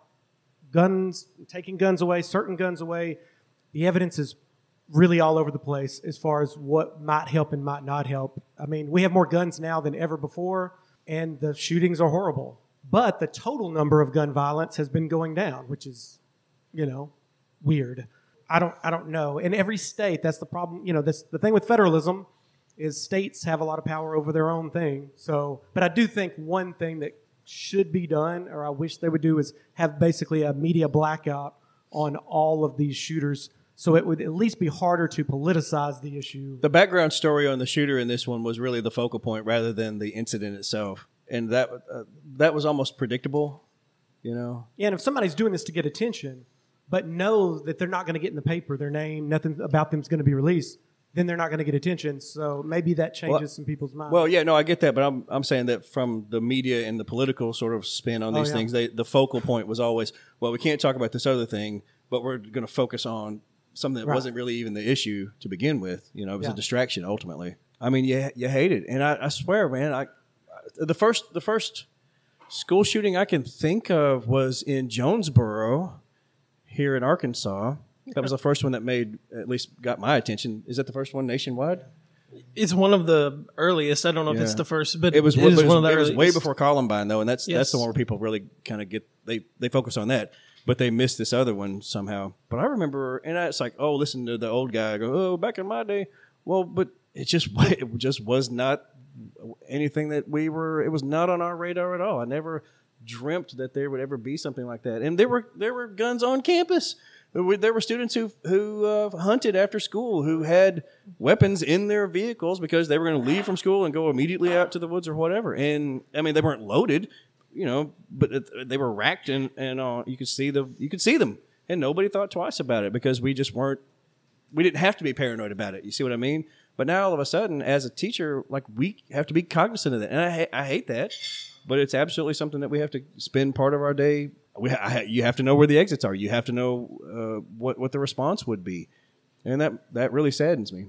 S1: guns, taking guns away, certain guns away, the evidence is really all over the place as far as what might help and might not help. I mean, we have more guns now than ever before, and the shootings are horrible. But the total number of gun violence has been going down, which is, you know, weird. I don't I don't know. In every state, that's the problem. You know, this, the thing with federalism is states have a lot of power over their own thing. So, but I do think one thing that should be done, or I wish they would do, is have basically a media blackout on all of these shooters, so it would at least be harder to politicize the issue.
S4: The background story on the shooter in this one was really the focal point rather than the incident itself, and that uh, that was almost predictable, you know.
S1: Yeah, and if somebody's doing this to get attention, but know that they're not going to get in the paper, their name, nothing about them is going to be released, then they're not going to get attention. So maybe that changes well, some people's minds.
S4: Well, yeah, no, I get that, but I'm I'm saying that from the media and the political sort of spin on these oh, yeah. things, they, the focal point was always, well, we can't talk about this other thing, but we're going to focus on something that right. wasn't really even the issue to begin with. You know, it was yeah. a distraction ultimately. I mean, you you hate it, and I, I swear, man, I the first the first school shooting I can think of was in Jonesboro, here in Arkansas. That was the first one that made, at least got my attention. Is that the first one nationwide?
S3: It's one of the earliest. I don't know yeah. if it's the first, but
S4: it was,
S3: it
S4: it
S3: one of the
S4: it
S3: earliest.
S4: was way before Columbine, though, and that's
S3: yes.
S4: that's the one where people really kind of get, they, they focus on that. But they missed this other one somehow. But I remember, and it's like, oh, listen to the old guy go, oh, back in my day. Well, but it just it just was not anything that we were, it was not on our radar at all. I never dreamt that there would ever be something like that. And there were there were guns on campus. There were students who who uh, hunted after school, who had weapons in their vehicles because they were going to leave from school and go immediately out to the woods or whatever. And I mean, they weren't loaded, you know, but it, they were racked, and and uh, you could see the you could see them, and nobody thought twice about it because we just weren't. We didn't have to be paranoid about it. You see what I mean? But now all of a sudden, as a teacher, like we have to be cognizant of that, and I I hate that, but it's absolutely something that we have to spend part of our day. We, I, you have to know where the exits are. You have to know uh, what what the response would be, and that that really saddens me.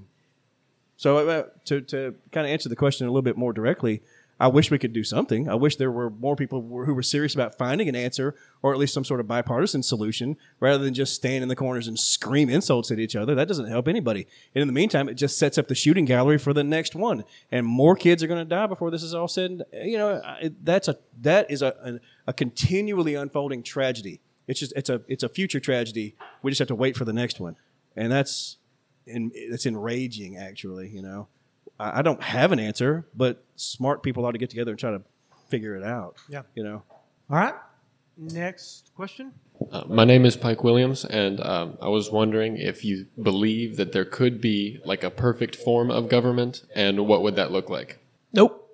S4: So uh, to to kind of answer the question a little bit more directly, I wish we could do something. I wish there were more people who were serious about finding an answer, or at least some sort of bipartisan solution, rather than just stand in the corners and scream insults at each other. That doesn't help anybody. And in the meantime, it just sets up the shooting gallery for the next one, and more kids are going to die before this is all said. And, you know, that's a that is a, a a continually unfolding tragedy. It's just it's a it's a future tragedy. We just have to wait for the next one, and that's and it's enraging. Actually, you know. I don't have an answer, but smart people ought to get together and try to figure it out.
S1: Yeah.
S4: You know.
S1: All right. Next question.
S13: Uh, my name is Pike Williams, and um, I was wondering if you believe that there could be like a perfect form of government, and what would that look like?
S3: Nope.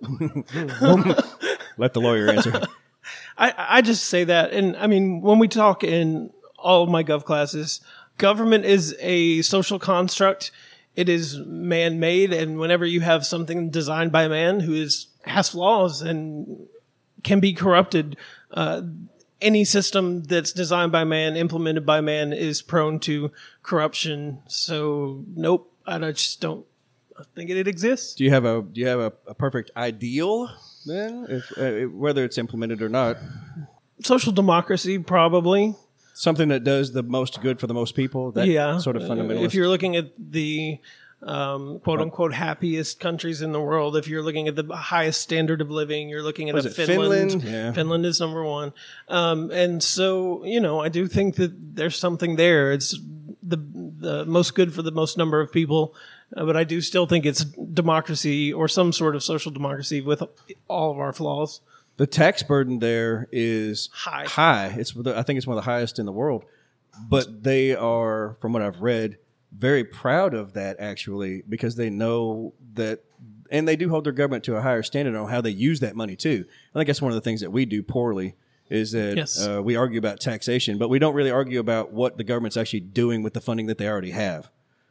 S4: Let the lawyer answer.
S3: I, I just say that, and I mean, when we talk in all of my gov classes, government is a social construct. It is man-made, and whenever you have something designed by man who is has flaws and can be corrupted, uh, any system that's designed by man, implemented by man, is prone to corruption. So, nope, I just don't think it exists.
S4: Do you have a Do you have a, a perfect ideal then, if, uh, whether it's implemented or not?
S3: Social democracy, probably.
S4: Something that does the most good for the most people. That
S3: yeah,
S4: sort of fundamentalist.
S3: If you're looking at the um, quote unquote happiest countries in the world, if you're looking at the highest standard of living, you're looking at
S4: Was
S3: a
S4: it
S3: Finland.
S4: Finland? Yeah.
S3: Finland is number one, um, and so you know I do think that there's something there. It's the the most good for the most number of people, uh, but I do still think it's democracy or some sort of social democracy with all of our flaws.
S4: The tax burden there is
S3: high.
S4: High. It's I think it's one of the highest in the world. But they are, from what I've read, very proud of that actually, because they know that, and they do hold their government to a higher standard on how they use that money too. I think that's one of the things that we do poorly is that
S3: Yes.
S4: uh, we argue about taxation, but we don't really argue about what the government's actually doing with the funding that they already have.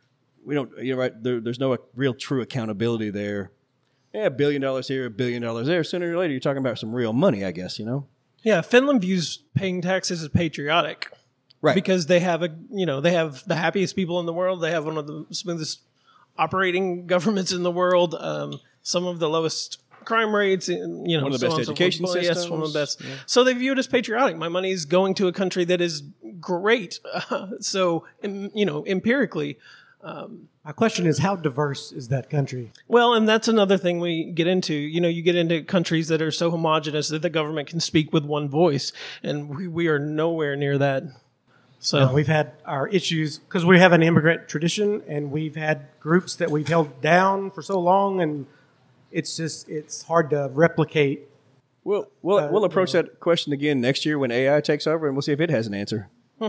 S4: We don't, you're right. There, there's no real true accountability there. Yeah, a billion dollars here, a billion dollars there. Sooner or later, you're talking about some real money, I guess, you know?
S3: Yeah, Finland views paying taxes as patriotic.
S4: Right.
S3: Because they have a, you know, they have the happiest people in the world. They have one of the smoothest operating governments in the world. Um, some of the lowest crime rates, and, you know,
S4: One of the
S3: so
S4: best
S3: on and so
S4: education
S3: forth.
S4: systems.
S3: Yes, one of the best.
S4: Yeah.
S3: So they view it as patriotic. My money is going to a country that is great. Uh, so, em- you know, empirically. Um,
S1: My question is, how diverse is that country?
S3: Well, and that's another thing we get into. You know, you get into countries that are so homogenous that the government can speak with one voice, and we, we are nowhere near that. So
S1: No, we've had our issues because we have an immigrant tradition, and we've had groups that we've held down for so long, and it's just it's hard to replicate.
S4: We'll we'll,
S1: Uh,
S4: we'll approach that question again next year when A I takes over, and we'll see if it has an answer.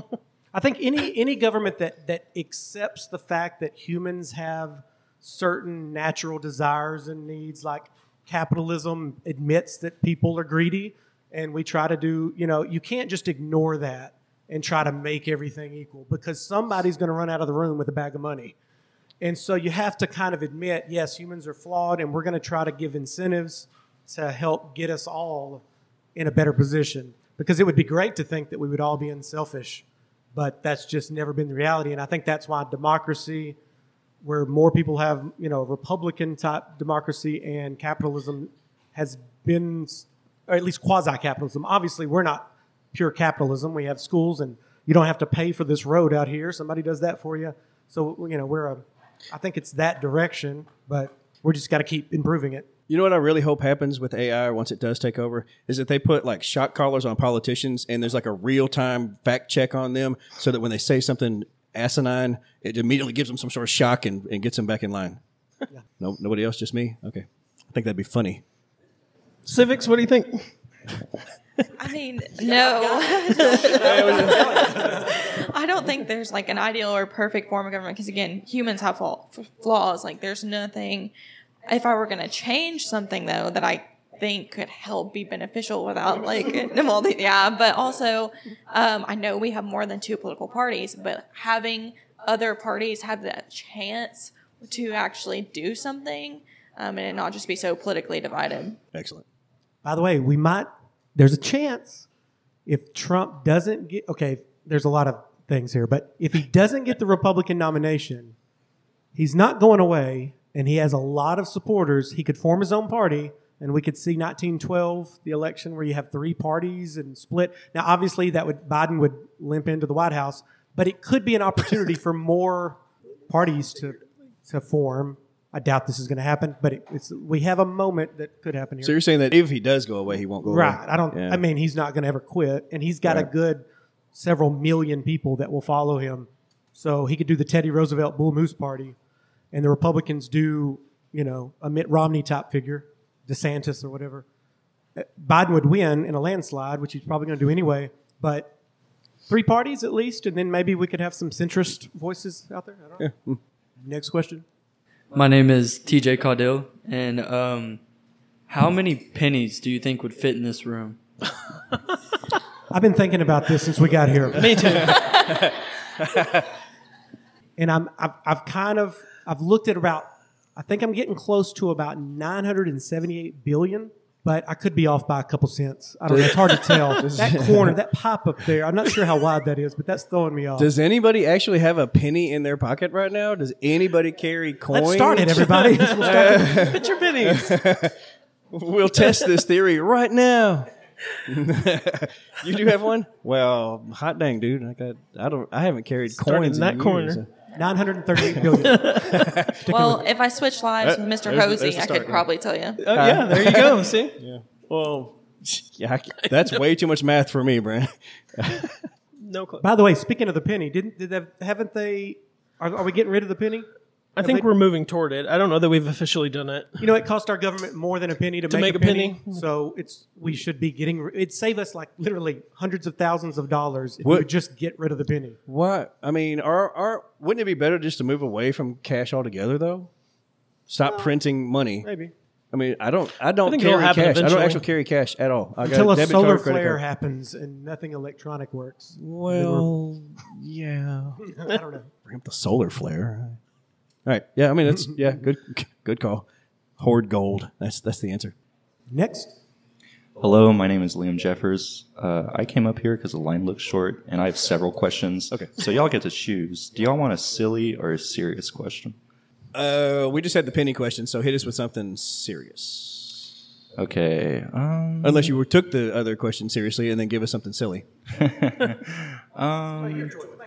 S1: I think any any government that that accepts the fact that humans have certain natural desires and needs, like capitalism admits that people are greedy, and we try to do, you know, you can't just ignore that and try to make everything equal, because somebody's going to run out of the room with a bag of money. And so you have to kind of admit, yes, humans are flawed, and we're going to try to give incentives to help get us all in a better position, because it would be great to think that we would all be unselfish. But that's just never been the reality. And I think that's why democracy, where more people have, you know, Republican type democracy and capitalism has been, or at least quasi-capitalism. Obviously, we're not pure capitalism. We have schools, and you don't have to pay for this road out here. Somebody does that for you. So, you know, we're a, I think it's that direction, but we're just got to keep improving it.
S4: You know what I really hope happens with A I once it does take over is that they put like shot collars on politicians, and there's like a real time fact check on them, so that when they say something asinine, it immediately gives them some sort of shock and, and gets them back in line. Yeah. No, nobody else, just me. Okay, I think that'd be funny.
S3: civics, what do you think?
S5: I mean, no. I don't think there's like an ideal or perfect form of government because, again, humans have flaw- flaws. Like, there's nothing. If I were going to change something, though, that I think could help be beneficial without, like, well, yeah, but also, um, I know we have more than two political parties, but having other parties have that chance to actually do something um, and it not just be so politically divided.
S4: Excellent.
S1: By the way, we might, there's a chance if Trump doesn't get, okay, there's a lot of things here, but if he doesn't get the Republican nomination, he's not going away, and he has a lot of supporters. He could form his own party, and we could see nineteen twelve, the election where you have three parties and split. Now, obviously, that would Biden would limp into the White House, but it could be an opportunity for more parties to to form. I doubt this is going to happen, but it, it's we have a moment that could happen here.
S4: So you're saying that if he does go away, he won't go away?
S1: Right. I don't.
S4: Yeah.
S1: I mean, he's not going to ever quit, and he's got
S4: Right.
S1: a good several million people that will follow him. So he could do the Teddy Roosevelt Bull Moose Party, and the Republicans do, you know, a Mitt Romney type figure, DeSantis or whatever. Biden would win in a landslide, which he's probably going to do anyway. But three parties at least, and then maybe we could have some centrist voices out there. I don't know. Next question.
S14: My name is T J Caudill, and um, how many pennies do you think would fit in this room?
S1: I've been thinking about this since we got here.
S3: Me too.
S1: And I'm, I've, I've kind of, I've looked at about, I think I'm getting close to about nine hundred seventy-eight billion, but I could be off by a couple cents. I don't know. It's hard to tell. That corner, that pop up there, I'm not sure how wide that is, but that's throwing me off.
S4: Does anybody actually have a penny in their pocket right now? Does anybody carry coins?
S1: Let's start it, everybody. We'll start it.
S3: Put your pennies.
S4: We'll test this theory right now. You do have one? Well, hot dang, dude! I got. I don't. I haven't carried
S3: Started
S4: coins
S3: in that
S4: years.
S3: corner.
S1: nine hundred thirty-eight billion.
S5: Well, if I switch lives with Mister
S4: There's the-
S5: Hosey,
S4: there's the
S5: I
S4: start,
S5: could
S4: yeah.
S5: probably tell you.
S3: Oh, yeah, there you go. See?
S4: Yeah. Well, yeah, I- that's way too much math for me, Brent.
S3: No clue.
S1: By the way, speaking of the penny, didn't did they, haven't they? Are, are we getting rid of the penny?
S3: I
S1: Have
S3: think
S1: they-
S3: we're moving toward it. I don't know that we've officially done it.
S1: You know, it cost our government more than a penny to,
S3: To
S1: make,
S3: make
S1: a
S3: a
S1: penny.
S3: penny.
S1: So it's we should be getting. It'd save us like literally hundreds of thousands of dollars if
S4: What-
S1: we would just get rid of the penny.
S4: What? I mean, are are wouldn't it be better just to move away from cash altogether, though? Stop printing money.
S1: Maybe
S4: I mean, I don't. I don't
S3: think it'll
S4: carry
S3: happen
S4: cash. I don't
S3: eventually.
S4: actually carry cash at all. I
S1: until
S4: got
S1: a
S4: debit
S1: solar
S4: card, credit
S1: flare
S4: card.
S1: happens and nothing electronic works.
S4: Well, yeah.
S1: I don't know.
S4: Bring up the solar flare. All right. Yeah. I mean, it's yeah. Good. Good call. Hoard gold. That's that's the answer.
S1: Next.
S15: Hello, my name is Liam Jeffers. Uh, I came up here because the line looks short, and I have several questions.
S4: Okay.
S15: So y'all get to choose. Do y'all want a silly or a serious question?
S4: Uh, we just had the penny question, so hit us with something serious.
S15: Okay. Um,
S4: Unless you were, took the other question seriously and then give us something silly.
S15: um,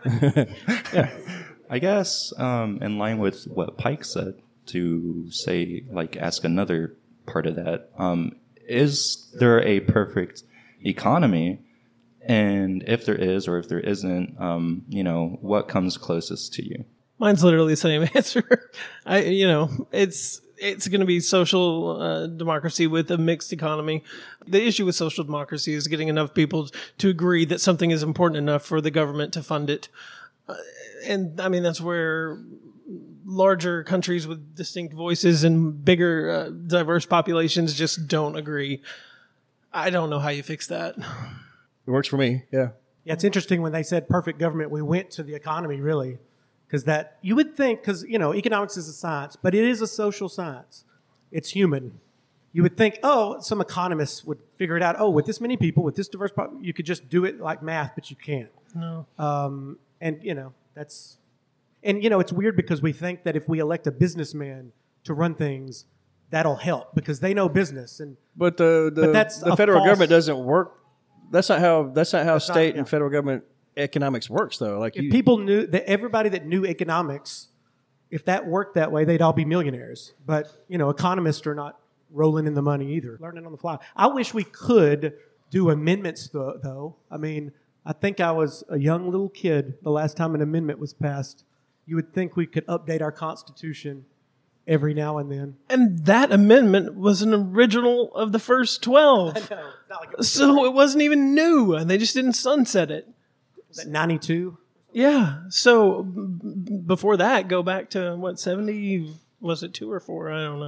S15: I guess um, in line with what Pike said, to say, like, ask another part of that. Um, is there a perfect economy? And if there is, or if there isn't, um, you know, what comes closest to you?
S3: Mine's literally the same answer. I, you know, it's it's going to be social uh, democracy with a mixed economy. The issue with social democracy is getting enough people to agree that something is important enough for the government to fund it. Uh, and I mean, that's where larger countries with distinct voices and bigger, uh, diverse populations just don't agree. I don't know how you fix that.
S4: It works for me. Yeah.
S1: Yeah, it's interesting when they said perfect government, we went to the economy, really. Because that, you would think, because, you know, economics is a science, but it is a social science. It's human. You would think, oh, some economists would figure it out. Oh, with this many people, with this diverse, pop- you could just do it like math, but you can't.
S3: No.
S1: Um, and, you know, that's, and, you know, it's weird because we think that if we elect a businessman to run things, that'll help because they know business. And
S4: But the the,
S1: But that's
S4: the
S1: a
S4: federal
S1: false-
S4: government doesn't work. That's not how. That's not how
S1: That's not-
S4: state
S1: yeah.
S4: and federal government economics works, though. Like
S1: if
S4: you,
S1: people knew that everybody that knew economics, if that worked that way, they'd all be millionaires. But, you know, economists are not rolling in the money either, learning on the fly. I wish we could do amendments, though. though. I mean, I think I was a young little kid the last time an amendment was passed. You would think we could update our Constitution every now and then.
S3: And that amendment was an original of the first twelve. So it wasn't even new. And they just didn't sunset it.
S1: Is that ninety-two?
S3: Yeah. So b- b- before that, go back to what, seventy? Was it two or four? I don't know.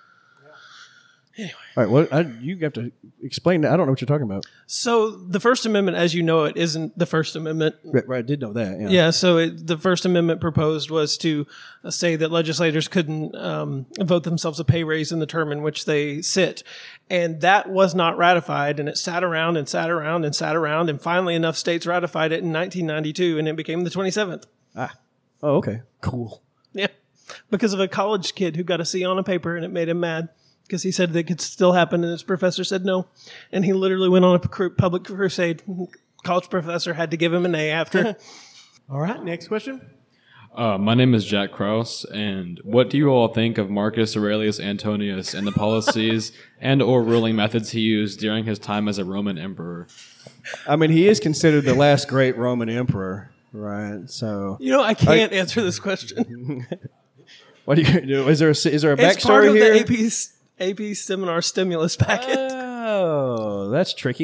S3: Anyway.
S4: all right. Well, I, you have to explain that. I don't know what you're talking about.
S3: So the First Amendment, as you know it, isn't the First Amendment.
S4: Right. right I did know that. Yeah.
S3: Yeah, so it, the First Amendment proposed was to uh, say that legislators couldn't um, vote themselves a pay raise in the term in which they sit. And that was not ratified, and it sat around and sat around and sat around, and finally enough states ratified it in nineteen ninety-two, and it became the twenty-seventh.
S4: Ah. Oh, okay. Cool.
S3: Yeah, because of a college kid who got a C on a paper, and it made him mad. Because he said that it could still happen, and his professor said no. And he literally went on a cru- public crusade. College professor had to give him an A after.
S1: All right, next question.
S16: Uh, my name is Jack Krause, and what do you all think of Marcus Aurelius Antonius and the policies and or ruling methods he used during his time as a Roman emperor?
S4: I mean, he is considered the last great Roman emperor, right? So
S3: You know, I can't answer this question.
S4: what do you do? Is there a, is there a
S3: It's part
S4: backstory
S3: of
S4: here?
S3: the A P, A P seminar stimulus packet.
S4: Oh, that's tricky.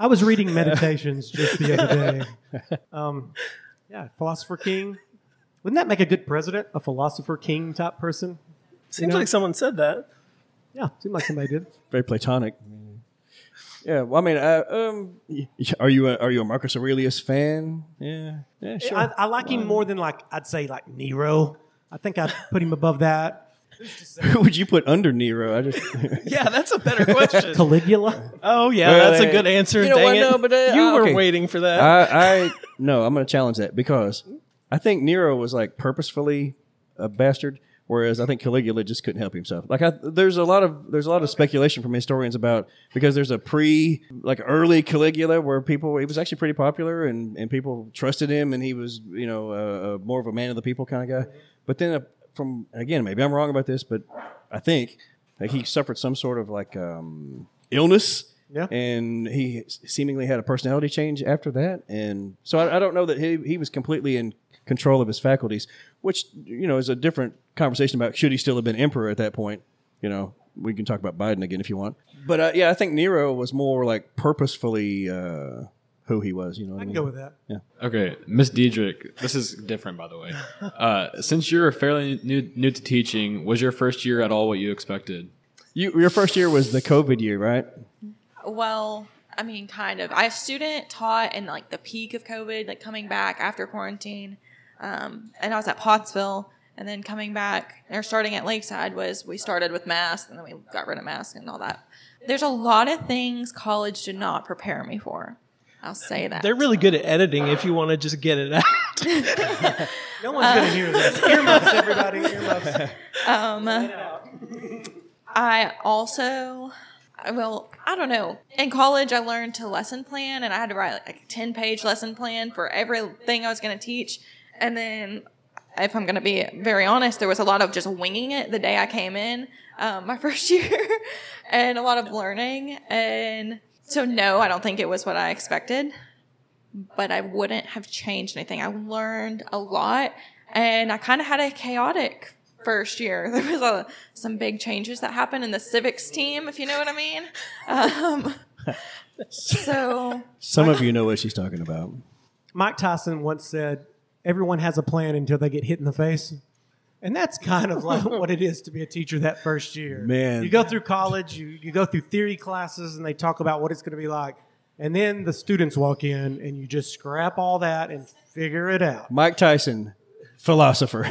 S1: I was reading Meditations just the other day. Um, yeah, philosopher king. Wouldn't that make a good president? A philosopher king type person?
S3: Seems
S1: You know?
S3: like someone said that.
S1: Yeah, seemed like somebody did.
S4: Very Platonic. Yeah, well, I mean, uh, um, y- are you a, are you a Marcus Aurelius fan? Yeah, yeah, sure.
S1: I, I like him more than like I'd say like Nero. I think I'd put him above that.
S4: Who would you put under Nero? I just
S3: Yeah, that's a better question.
S1: Caligula.
S3: Oh yeah,
S4: Well,
S3: that's a
S4: uh,
S3: good answer.
S4: You know
S3: Dang
S4: what?
S3: it.
S4: No, but uh,
S3: you
S4: uh,
S3: were
S4: okay.
S3: waiting for that.
S4: I, I no, I'm going to challenge that because I think Nero was like purposefully a bastard, whereas I think Caligula just couldn't help himself. Like, I, there's a lot of there's a lot of speculation from historians about because there's a pre like early Caligula where people he was actually pretty popular and, and people trusted him and he was you know uh, uh, more of a man of the people kind of guy. But then uh, from again, maybe I'm wrong about this, but I think like he suffered some sort of like um, illness.
S1: Yeah.
S4: And he seemingly had a personality change after that. And so I, I don't know that he, he was completely in control of his faculties, which, you know, is a different conversation about should he still have been emperor at that point. You know, we can talk about Biden again if you want. But uh, yeah, I think Nero was more like purposefully uh, who he was. You know, what
S1: I
S4: I
S1: can
S4: mean?
S1: go with that.
S4: Yeah.
S16: Okay, Miss Diedrich, this is different, by the way. Uh, since you're fairly new, new to teaching, was your first year at all what you expected?
S4: You, your first year was the COVID year, right?
S5: Well, I mean, kind of. I student taught in like the peak of COVID, like coming back after quarantine. Um, and I was at Pottsville, and then coming back or starting at Lakeside was we started with masks, and then we got rid of masks and all that. There's a lot of things college did not prepare me for. I'll say that.
S3: They're really good at editing if you want to just get it out.
S1: No one's going to hear this. Earmuffs, everybody. Earmuffs.
S5: Um, I also, well, I don't know. In college, I learned to lesson plan, and I had to write like a ten-page lesson plan for everything I was going to teach. And then, if I'm going to be very honest, there was a lot of just winging it the day I came in um, my first year, and a lot of learning. And so, no, I don't think it was what I expected, but I wouldn't have changed anything. I learned a lot, and I kind of had a chaotic first year. There was a, some big changes that happened in the civics team, if you know what I mean. Um, so
S4: Some of you know what she's talking about.
S1: Mike Tyson once said, everyone has a plan until they get hit in the face. And that's kind of like what it is to be a teacher that first year.
S4: Man.
S1: You go through college, you, you go through theory classes, and they talk about what it's going to be like. And then the students walk in, and you just scrap all that and figure it out.
S4: Mike Tyson, philosopher.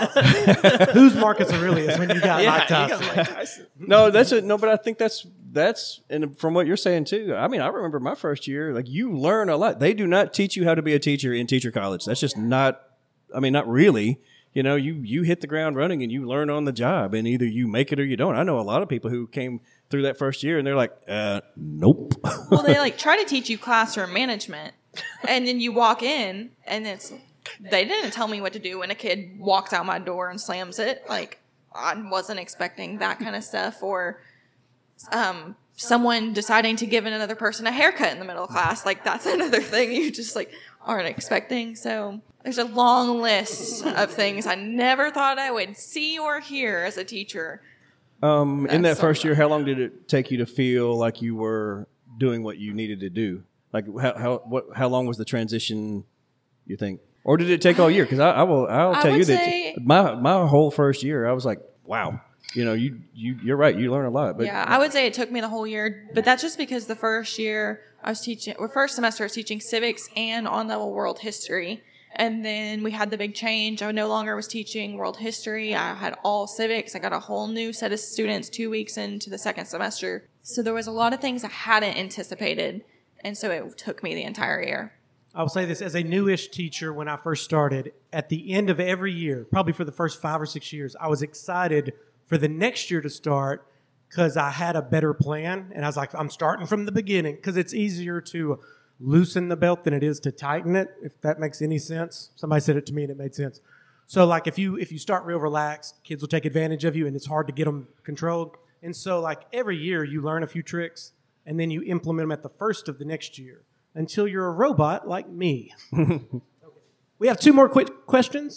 S1: Who's Marcus Aurelius when you got
S3: Yeah,
S1: Mike
S3: you got
S1: Tyson?
S3: Mike Tyson.
S4: No, that's a, no, but I think that's that's and from what you're saying too. I mean, I remember my first year. Like you learn a lot. They do not teach you how to be a teacher in teacher college. That's just not. I mean, not really. You know, you you hit the ground running and you learn on the job, and either you make it or you don't. I know a lot of people who came through that first year and they're like, uh, nope.
S5: well, they like try to teach you classroom management, and then you walk in, and it's they didn't tell me what to do when a kid walks out my door and slams it. Like I wasn't expecting that kind of stuff, or um, someone deciding to give another person a haircut in the middle of class. Like that's another thing you just like aren't expecting. So there's a long list of things I never thought I would see or hear as a teacher.
S4: Um, in that
S5: That's
S4: first year, how long did it take you to feel like you were doing what you needed to do? Like how how what how long was the transition? You think, or did it take all year? Because I, I will I'll
S5: I
S4: tell
S5: would
S4: you
S5: say-
S4: that my my whole first year, I was like, wow, you know, you you you're right, you learn a lot. But
S5: Yeah, I would say it took me the whole year, but that's just because the first year I was teaching, or first semester I was teaching civics and on-level world history. And then we had the big change. I no longer was teaching world history. I had all civics. I got a whole new set of students two weeks into the second semester. So there was a lot of things I hadn't anticipated. And so it took me the entire year.
S1: I will say this, as a newish teacher when I first started, at the end of every year, probably for the first five or six years, I was excited for the next year to start because I had a better plan. And I was like, I'm starting from the beginning because it's easier to loosen the belt than it is to tighten it, if that makes any sense. Somebody said it to me and it made sense. So like if you if you start real relaxed, kids will take advantage of you and it's hard to get them controlled. And so like every year you learn a few tricks and then you implement them at the first of the next year until you're a robot like me. Okay. We have two more quick questions.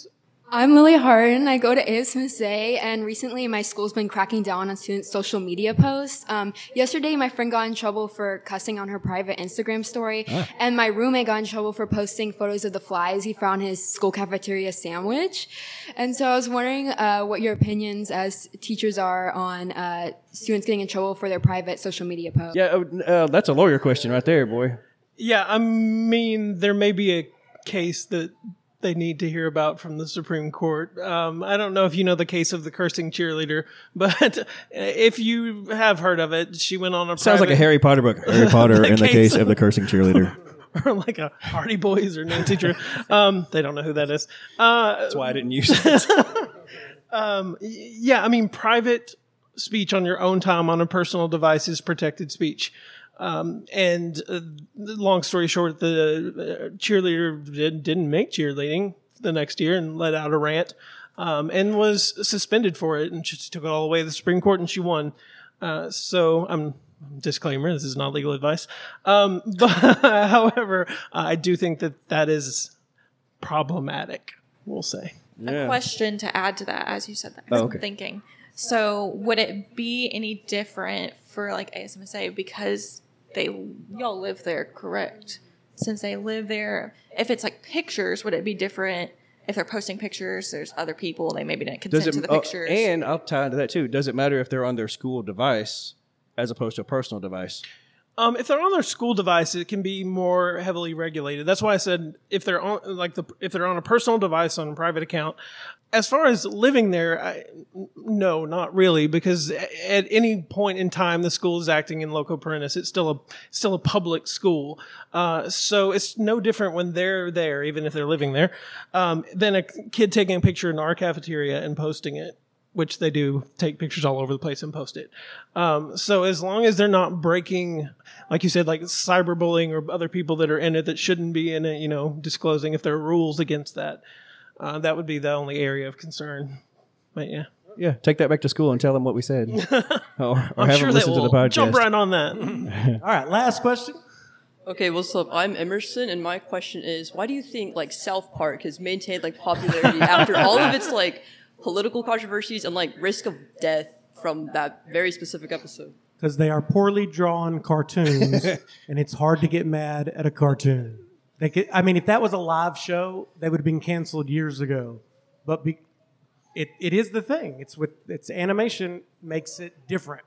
S17: I'm Lily Harden. I go to A S M S A, and recently my school's been cracking down on students' social media posts. Um, yesterday, my friend got in trouble for cussing on her private Instagram story, ah. and my roommate got in trouble for posting photos of the flies he found in his school cafeteria sandwich. And so I was wondering uh, what your opinions as teachers are on uh, students getting in trouble for their private social media posts.
S4: Yeah, uh, that's a lawyer question right there, boy.
S3: Yeah, I mean, there may be a case that they need to hear about from the Supreme Court. Um, I don't know if you know the case of the cursing cheerleader, but if you have heard of it, she went on a
S4: Sounds
S3: private,
S4: like a Harry Potter book. Harry Potter in the case of the cursing cheerleader.
S3: Or like a Hardy Boys or Nancy Drew. Um, they don't know who that is. Uh,
S4: That's why I didn't use it.
S3: um, yeah, I mean, private speech on your own time on a personal device is protected speech. Um, and uh, long story short, the uh, cheerleader did, didn't make cheerleading the next year and let out a rant, um, and was suspended for it. And she took it all the way to the Supreme Court, and she won. Uh, so I'm disclaimer: this is not legal advice. Um, but however, I do think that that is problematic. We'll say.
S5: Yeah. A question to add to that, as you said that,
S4: oh, okay.
S5: I'm thinking. So would it be any different for like A S M S A because they y'all live there, correct? Since they live there, if it's like pictures, would it be different if they're posting pictures? There's other people, they maybe didn't consent
S4: it,
S5: to the
S4: oh,
S5: pictures.
S4: And I'll tie into that too. Does it matter if they're on their school device as opposed to a personal device?
S3: Um, if they're on their school device, it can be more heavily regulated. That's why I said if they're on like the if they're on a personal device on a private account. As far as living there, I, no, not really, because at any point in time, the school is acting in loco parentis. It's still a still a public school, uh, so it's no different when they're there, even if they're living there, um, than a kid taking a picture in our cafeteria and posting it, which they do take pictures all over the place and post it. Um, so as long as they're not breaking, like you said, like cyberbullying or other people that are in it that shouldn't be in it, you know, disclosing if there are rules against that. Uh, that would be the only area of concern. But yeah.
S4: Yeah, take that back to school and tell them what we said. or or
S3: I'm
S4: have
S3: sure
S4: them
S3: they
S4: listen
S3: will
S4: to the podcast.
S3: jump right on that.
S1: All right, last question.
S18: Okay, what's up? I'm Emerson, and my question is, why do you think like South Park has maintained like popularity after all of its like political controversies and like risk of death from that very specific episode?
S1: Because they are poorly drawn cartoons, and it's hard to get mad at a cartoon. They could, I mean, if that was a live show, they would have been canceled years ago. But be, it it is the thing. It's with it's animation makes it different.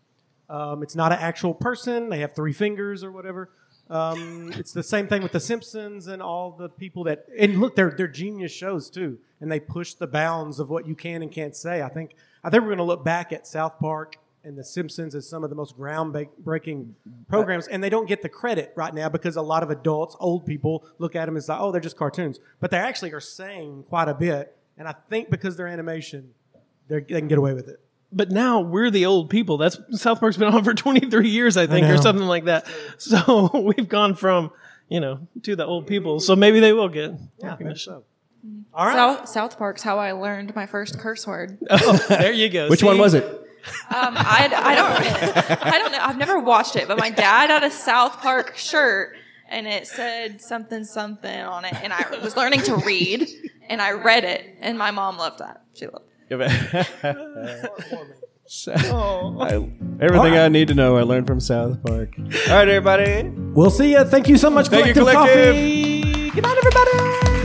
S1: Um, it's not an actual person. They have three fingers or whatever. Um, it's the same thing with The Simpsons and all the people that and look, they're they're genius shows too, and they push the bounds of what you can and can't say. I think I think we're going to look back at South Park and The Simpsons as some of the most groundbreaking programs, and they don't get the credit right now because a lot of adults, old people, look at them as like, oh, they're just cartoons. But they actually are saying quite a bit, and I think because they're animation, they're, they can get away with it.
S3: But now we're the old people. That's South Park's been on for twenty-three years, I think, I or something like that. So we've gone from, you know, to the old people. So maybe they will get recognition.
S1: So. All right.
S5: South, South Park's how I learned my first curse word.
S3: Oh, there you go.
S4: Which
S5: See?
S4: one was it?
S5: Um, I, I don't I don't know. I've never watched it, but my dad had a South Park shirt, and it said something something on it, and I was learning to read, and I read it, and my mom loved that. She loved it.
S4: So, I, everything I need to know I learned from South Park. All right, everybody.
S1: We'll see you. Thank you so much,
S4: Thank
S1: Collective
S4: you, Collective.
S1: Coffee. Good night, everybody.